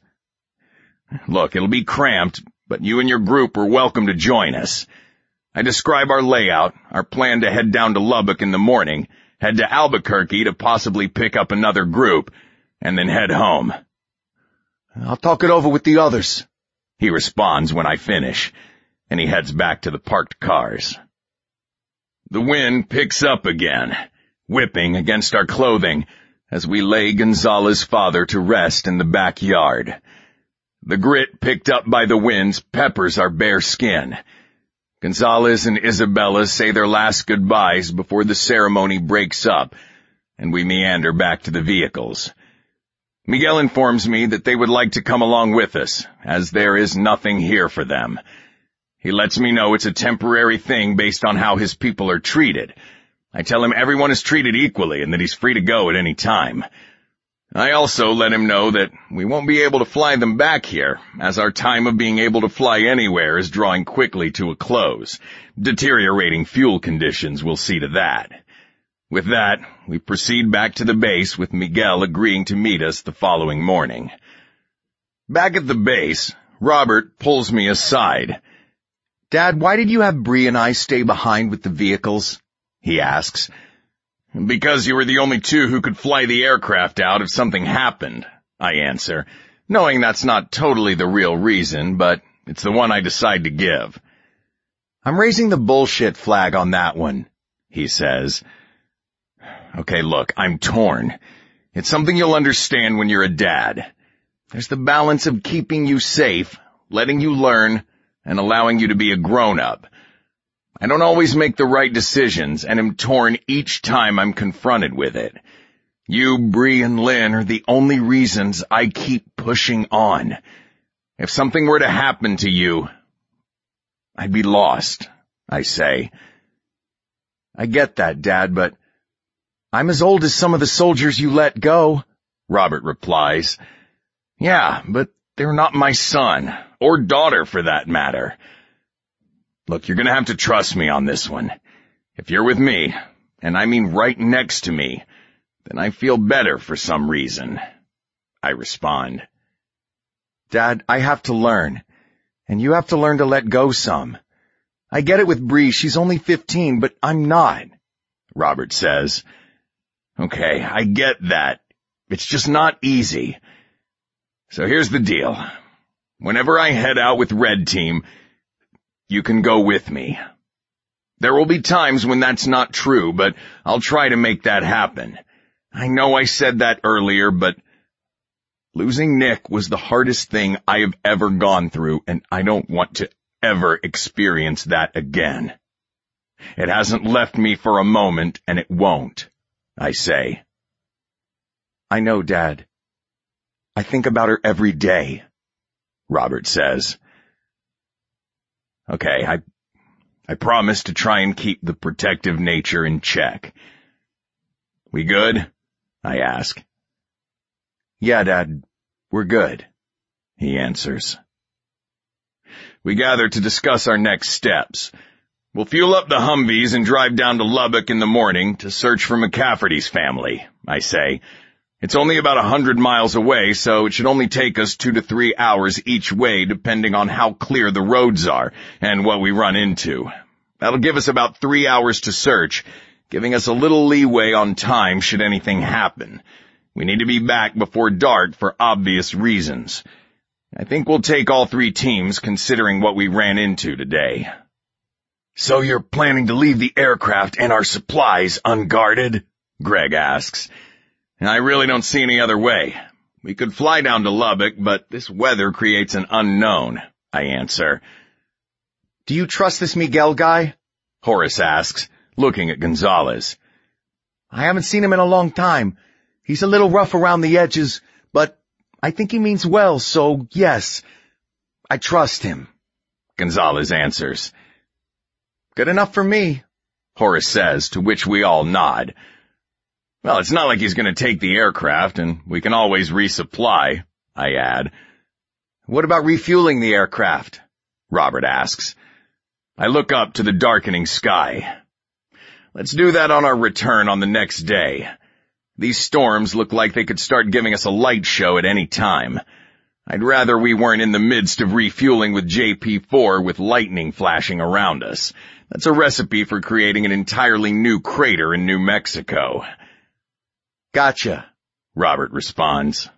Look, it'll be cramped, but you and your group are welcome to join us. I describe our layout, our plan to head down to Lubbock in the morning, head to Albuquerque to possibly pick up another group, and then head home. I'll talk it over with the others, he responds when I finish, and he heads back to the parked cars. The wind picks up again, whipping against our clothing as we lay Gonzalez's father to rest in the backyard. The grit picked up by the winds peppers our bare skin. Gonzalez and Isabella say their last goodbyes before the ceremony breaks up, and we meander back to the vehicles. Miguel informs me that they would like to come along with us, as there is nothing here for them. He lets me know it's a temporary thing based on how his people are treated. I tell him everyone is treated equally and that he's free to go at any time. I also let him know that we won't be able to fly them back here, as our time of being able to fly anywhere is drawing quickly to a close. Deteriorating fuel conditions will see to that. With that, we proceed back to the base with Miguel agreeing to meet us the following morning. Back at the base, Robert pulls me aside. Dad, why did you have Bree and I stay behind with the vehicles? He asks. Because you were the only two who could fly the aircraft out if something happened, I answer, knowing that's not totally the real reason, but it's the one I decide to give. I'm raising the bullshit flag on that one, he says. Okay, look, I'm torn. It's something you'll understand when you're a dad. There's the balance of keeping you safe, letting you learn, and allowing you to be a grown-up. I don't always make the right decisions, and am torn each time I'm confronted with it. You, Bree, and Lynn are the only reasons I keep pushing on. If something were to happen to you, I'd be lost, I say. I get that, Dad, but I'm as old as some of the soldiers you let go, Robert replies. Yeah, but they're not my son, or daughter for that matter. Look, you're gonna have to trust me on this one. If you're with me, and I mean right next to me, then I feel better for some reason, I respond. Dad, I have to learn, and you have to learn to let go some. I get it with Bree, she's only fifteen, but I'm not, Robert says. Okay, I get that. It's just not easy. So here's the deal. Whenever I head out with Red Team, you can go with me. There will be times when that's not true, but I'll try to make that happen. I know I said that earlier, but losing Nick was the hardest thing I have ever gone through, and I don't want to ever experience that again. It hasn't left me for a moment, and it won't, I say. I know, Dad. I think about her every day, Robert says. Okay, I, I promise to try and keep the protective nature in check. We good? I ask. Yeah, Dad, we're good, he answers. We gather to discuss our next steps. We'll fuel up the Humvees and drive down to Lubbock in the morning to search for McCafferty's family, I say. It's only about a hundred miles away, so it should only take us two to three hours each way, depending on how clear the roads are and what we run into. That'll give us about three hours to search, giving us a little leeway on time should anything happen. We need to be back before dark for obvious reasons. I think we'll take all three teams, considering what we ran into today. So you're planning to leave the aircraft and our supplies unguarded? Greg asks. I really don't see any other way. We could fly down to Lubbock, but this weather creates an unknown, I answer. Do you trust this Miguel guy? Horace asks, looking at Gonzalez. I haven't seen him in a long time. He's a little rough around the edges, but I think he means well, so yes, I trust him, Gonzalez answers. Good enough for me, Horace says, to which we all nod. Well, it's not like he's going to take the aircraft, and we can always resupply, I add. What about refueling the aircraft? Robert asks. I look up to the darkening sky. Let's do that on our return on the next day. These storms look like they could start giving us a light show at any time. I'd rather we weren't in the midst of refueling with J P four with lightning flashing around us. That's a recipe for creating an entirely new crater in New Mexico. Gotcha, Robert responds.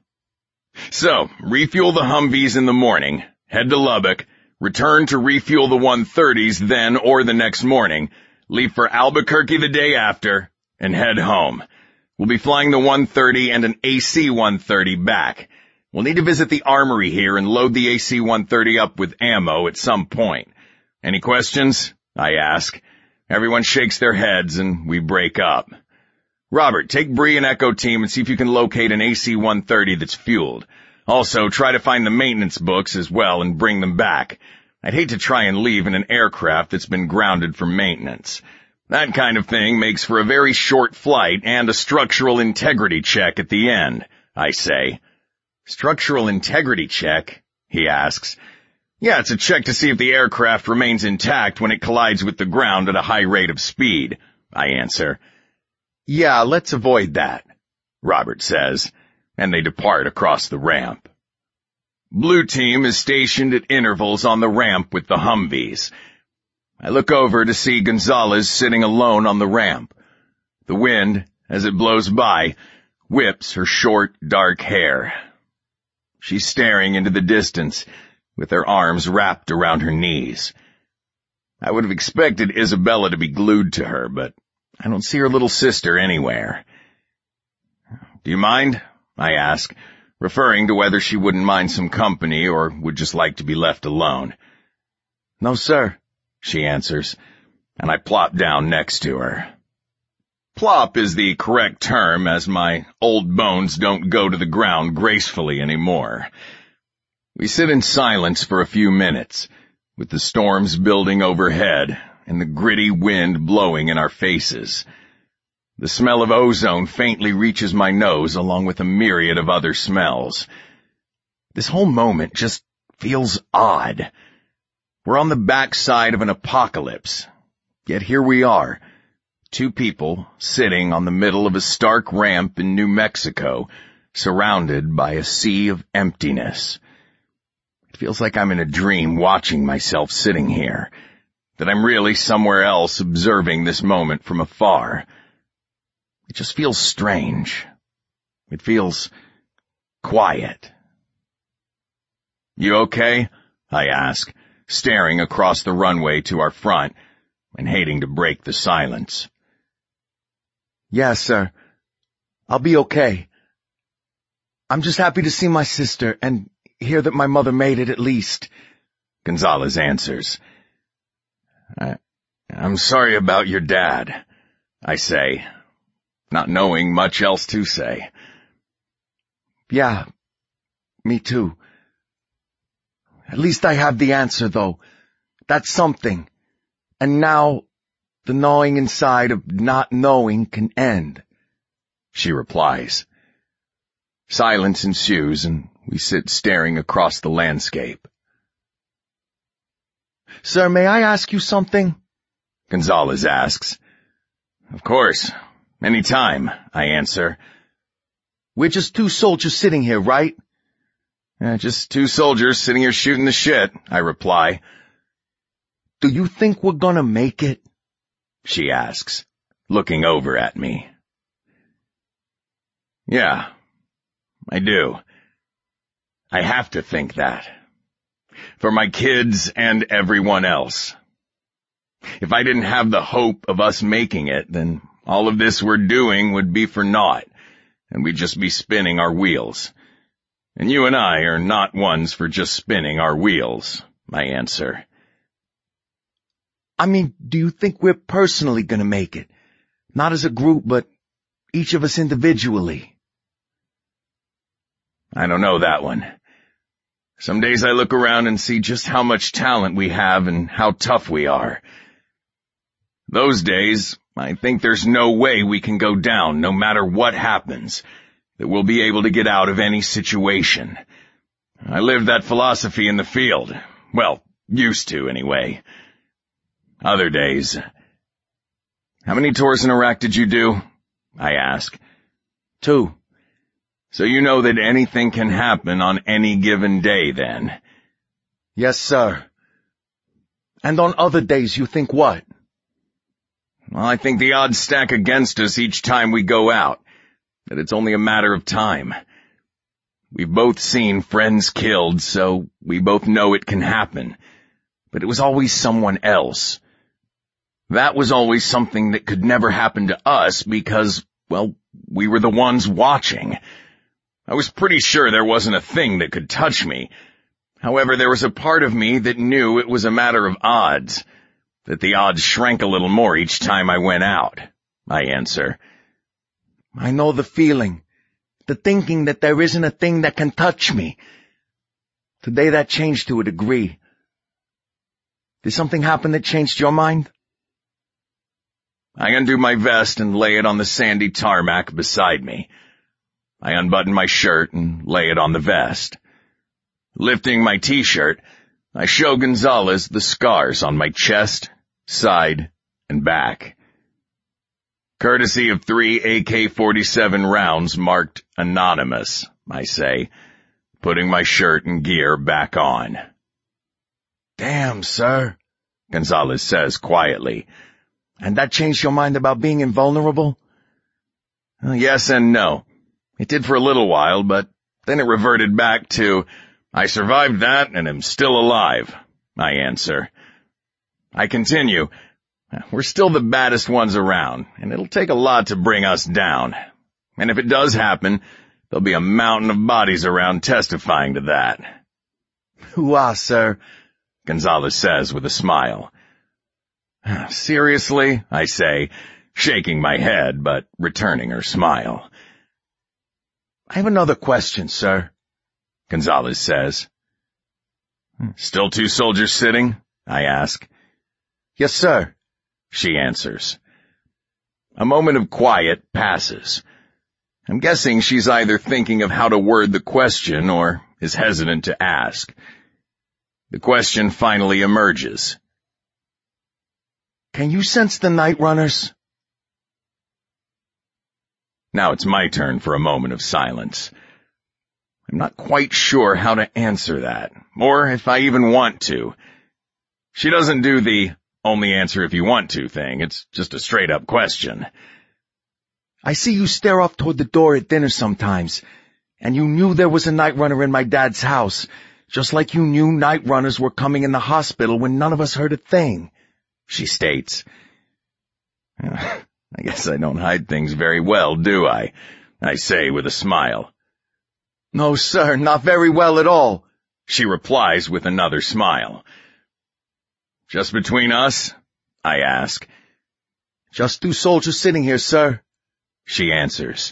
So, refuel the Humvees in the morning, head to Lubbock, return to refuel the one thirties then or the next morning, leave for Albuquerque the day after, and head home. We'll be flying the one thirty and an A C one thirty back. We'll need to visit the armory here and load the A C one thirty up with ammo at some point. Any questions? I ask. Everyone shakes their heads and we break up. Robert, take Bree and Echo Team and see if you can locate an A C one thirty that's fueled. Also, try to find the maintenance books as well and bring them back. I'd hate to try and leave in an aircraft that's been grounded for maintenance. That kind of thing makes for a very short flight and a structural integrity check at the end, I say. Structural integrity check? He asks. Yeah, it's a check to see if the aircraft remains intact when it collides with the ground at a high rate of speed, I answer. Yeah, let's avoid that, Robert says, and they depart across the ramp. Blue Team is stationed at intervals on the ramp with the Humvees. I look over to see Gonzalez sitting alone on the ramp. The wind, as it blows by, whips her short, dark hair. She's staring into the distance, with her arms wrapped around her knees. I would have expected Isabella to be glued to her, but I don't see her little sister anywhere. Do you mind? I ask, referring to whether she wouldn't mind some company or would just like to be left alone. No, sir, she answers, and I plop down next to her. Plop is the correct term, as my old bones don't go to the ground gracefully anymore. We sit in silence for a few minutes, with the storms building overhead and the gritty wind blowing in our faces. The smell of ozone faintly reaches my nose along with a myriad of other smells. This whole moment just feels odd. We're on the backside of an apocalypse, yet here we are, two people sitting on the middle of a stark ramp in New Mexico, surrounded by a sea of emptiness. It feels like I'm in a dream watching myself sitting here, that I'm really somewhere else observing this moment from afar. It just feels strange. It feels quiet. You okay? I ask, staring across the runway to our front and hating to break the silence. Yes, sir. I'll be okay. I'm just happy to see my sister and hear that my mother made it at least, Gonzalez answers. I, I'm sorry about your dad, I say, not knowing much else to say. Yeah, me too. At least I have the answer, though. That's something. And now, the gnawing inside of not knowing can end, she replies. Silence ensues, and we sit staring across the landscape. Sir, may I ask you something? Gonzalez asks. Of course. Any time, I answer. We're just two soldiers sitting here, right? Eh, just two soldiers sitting here shooting the shit, I reply. Do you think we're gonna make it? She asks, looking over at me. Yeah, I do. I have to think that. For my kids and everyone else. If I didn't have the hope of us making it, then all of this we're doing would be for naught, and we'd just be spinning our wheels. And you and I are not ones for just spinning our wheels, I answer. I mean, do you think we're personally gonna make it? Not as a group, but each of us individually. I don't know that one. Some days I look around and see just how much talent we have and how tough we are. Those days, I think there's no way we can go down no matter what happens, that we'll be able to get out of any situation. I lived that philosophy in the field. Well, used to, anyway. Other days. How many tours in Iraq did you do? I ask. Two. So you know that anything can happen on any given day, then? Yes, sir. And on other days you think what? Well, I think the odds stack against us each time we go out, that it's only a matter of time. We've both seen friends killed, so we both know it can happen. But it was always someone else. That was always something that could never happen to us because, well, we were the ones watching. I was pretty sure there wasn't a thing that could touch me. However, there was a part of me that knew it was a matter of odds, that the odds shrank a little more each time I went out, I answer. I know the feeling, the thinking that there isn't a thing that can touch me. Today that changed to a degree. Did something happen that changed your mind? I undo my vest and lay it on the sandy tarmac beside me. I unbutton my shirt and lay it on the vest. Lifting my t-shirt, I show Gonzalez the scars on my chest, side, and back. Courtesy of three A K forty-seven rounds marked anonymous, I say, putting my shirt and gear back on. Damn, sir, Gonzalez says quietly. And that changed your mind about being invulnerable? Well, yes and no. It did for a little while, but then it reverted back to, I survived that and am still alive, I answer. I continue, we're still the baddest ones around, and it'll take a lot to bring us down. And if it does happen, there'll be a mountain of bodies around testifying to that. Hoo-ah, sir, Gonzalez says with a smile. Seriously, I say, shaking my head, but returning her smile. I have another question, sir, Gonzalez says. Still two soldiers sitting? I ask. Yes, sir, she answers. A moment of quiet passes. I'm guessing she's either thinking of how to word the question or is hesitant to ask. The question finally emerges. Can you sense the night runners? Now it's my turn for a moment of silence. I'm not quite sure how to answer that, or if I even want to. She doesn't do the only answer if you want to thing. It's just a straight-up question. I see you stare off toward the door at dinner sometimes, and you knew there was a night runner in my dad's house, just like you knew night runners were coming in the hospital when none of us heard a thing, she states. I guess I don't hide things very well, do I? I say with a smile. No, sir, not very well at all, she replies with another smile. Just between us? I ask. Just two soldiers sitting here, sir, she answers.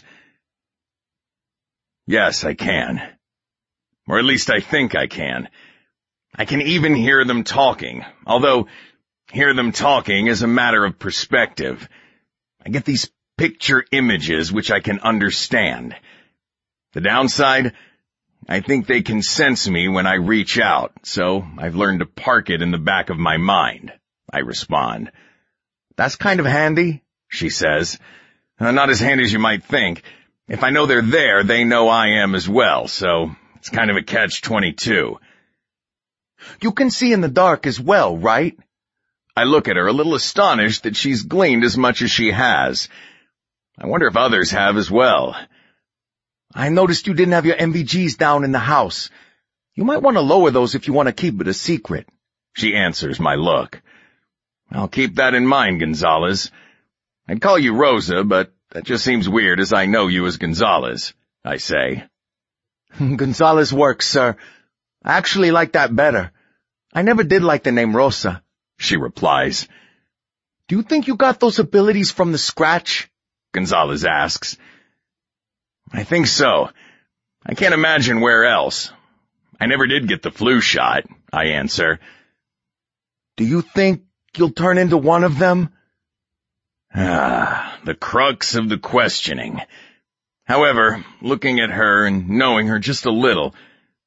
Yes, I can. Or at least I think I can. I can even hear them talking, although hear them talking is a matter of perspective. I get these picture images which I can understand. The downside? I think they can sense me when I reach out, so I've learned to park it in the back of my mind, I respond. That's kind of handy, she says. Uh, not as handy as you might think. If I know they're there, they know I am as well, so it's kind of a catch twenty-two. You can see in the dark as well, right? I look at her, a little astonished that she's gleaned as much as she has. I wonder if others have as well. I noticed you didn't have your M V Gs down in the house. You might want to lower those if you want to keep it a secret, she answers my look. I'll keep that in mind, Gonzalez. I'd call you Rosa, but that just seems weird as I know you as Gonzalez, I say. Gonzalez works, sir. I actually like that better. I never did like the name Rosa, she replies. Do you think you got those abilities from the scratch? Gonzalez asks. I think so. I can't imagine where else. I never did get the flu shot, I answer. Do you think you'll turn into one of them? Ah, the crux of the questioning. However, looking at her and knowing her just a little,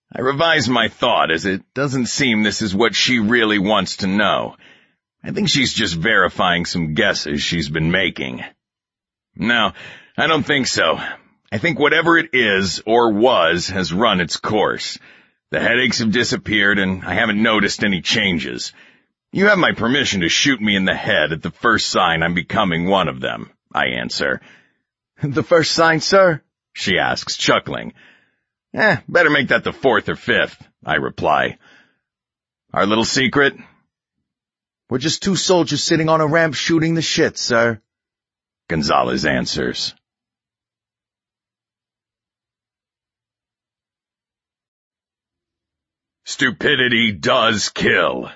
I revise my thought, as it doesn't seem this is what she really wants to know. I think she's just verifying some guesses she's been making. No, I don't think so. I think whatever it is, or was, has run its course. The headaches have disappeared, and I haven't noticed any changes. You have my permission to shoot me in the head at the first sign I'm becoming one of them, I answer. The first sign, sir? She asks, chuckling. Eh, better make that the fourth or fifth, I reply. Our little secret? We're just two soldiers sitting on a ramp shooting the shit, sir. Gonzalez answers. Stupidity does kill.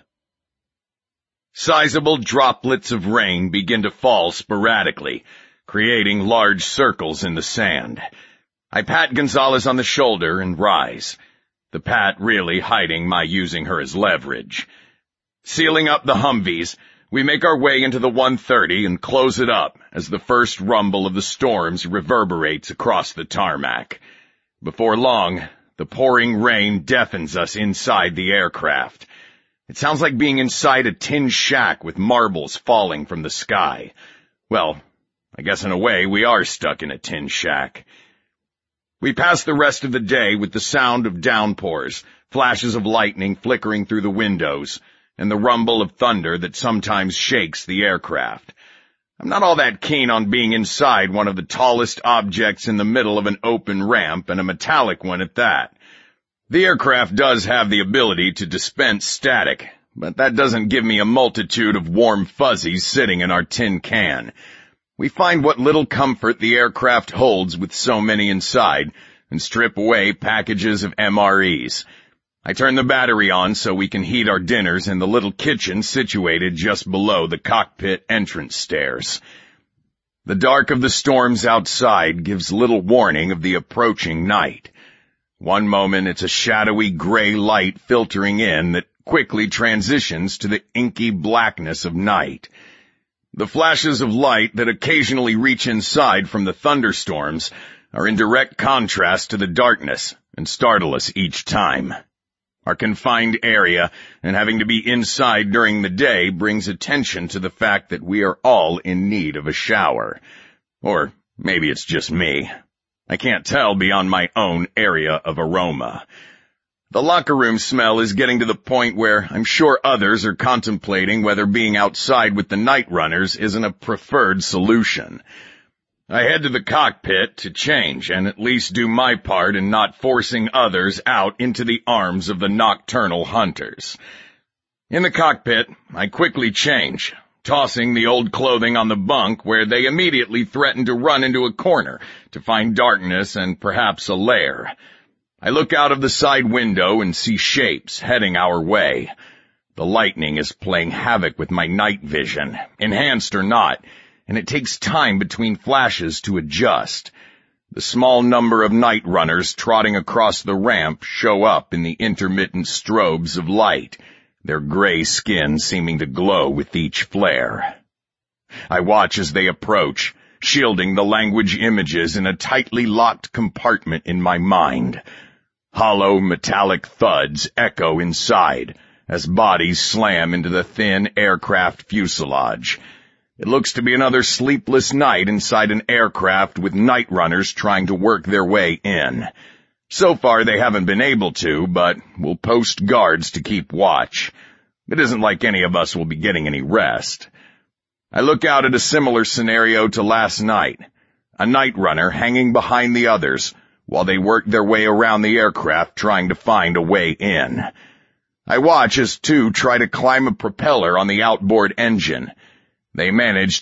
Sizable droplets of rain begin to fall sporadically, creating large circles in the sand. I pat Gonzalez on the shoulder and rise, the pat really hiding my using her as leverage. Sealing up the Humvees, we make our way into the one thirty and close it up as the first rumble of the storms reverberates across the tarmac. Before long, the pouring rain deafens us inside the aircraft. It sounds like being inside a tin shack with marbles falling from the sky. Well, I guess in a way we are stuck in a tin shack. We pass the rest of the day with the sound of downpours, flashes of lightning flickering through the windows, and the rumble of thunder that sometimes shakes the aircraft. I'm not all that keen on being inside one of the tallest objects in the middle of an open ramp, and a metallic one at that. The aircraft does have the ability to dispense static, but that doesn't give me a multitude of warm fuzzies sitting in our tin can. We find what little comfort the aircraft holds with so many inside, and strip away packages of M R Es. I turn the battery on so we can heat our dinners in the little kitchen situated just below the cockpit entrance stairs. The dark of the storms outside gives little warning of the approaching night. One moment it's a shadowy gray light filtering in that quickly transitions to the inky blackness of night. The flashes of light that occasionally reach inside from the thunderstorms are in direct contrast to the darkness and startle us each time. Our confined area and having to be inside during the day brings attention to the fact that we are all in need of a shower. Or maybe it's just me. I can't tell beyond my own area of aroma. The locker room smell is getting to the point where I'm sure others are contemplating whether being outside with the night runners isn't a preferred solution. I head to the cockpit to change and at least do my part in not forcing others out into the arms of the nocturnal hunters. In the cockpit, I quickly change, tossing the old clothing on the bunk where they immediately threaten to run into a corner to find darkness and perhaps a lair. I look out of the side window and see shapes heading our way. The lightning is playing havoc with my night vision, enhanced or not, and it takes time between flashes to adjust. The small number of night runners trotting across the ramp show up in the intermittent strobes of light, their gray skin seeming to glow with each flare. I watch as they approach, shielding the language images in a tightly locked compartment in my mind. Hollow metallic thuds echo inside as bodies slam into the thin aircraft fuselage. It looks to be another sleepless night inside an aircraft with night runners trying to work their way in. So far they haven't been able to, but we'll post guards to keep watch. It isn't like any of us will be getting any rest. I look out at a similar scenario to last night. A night runner hanging behind the others while they work their way around the aircraft trying to find a way in. I watch as two try to climb a propeller on the outboard engine. They manage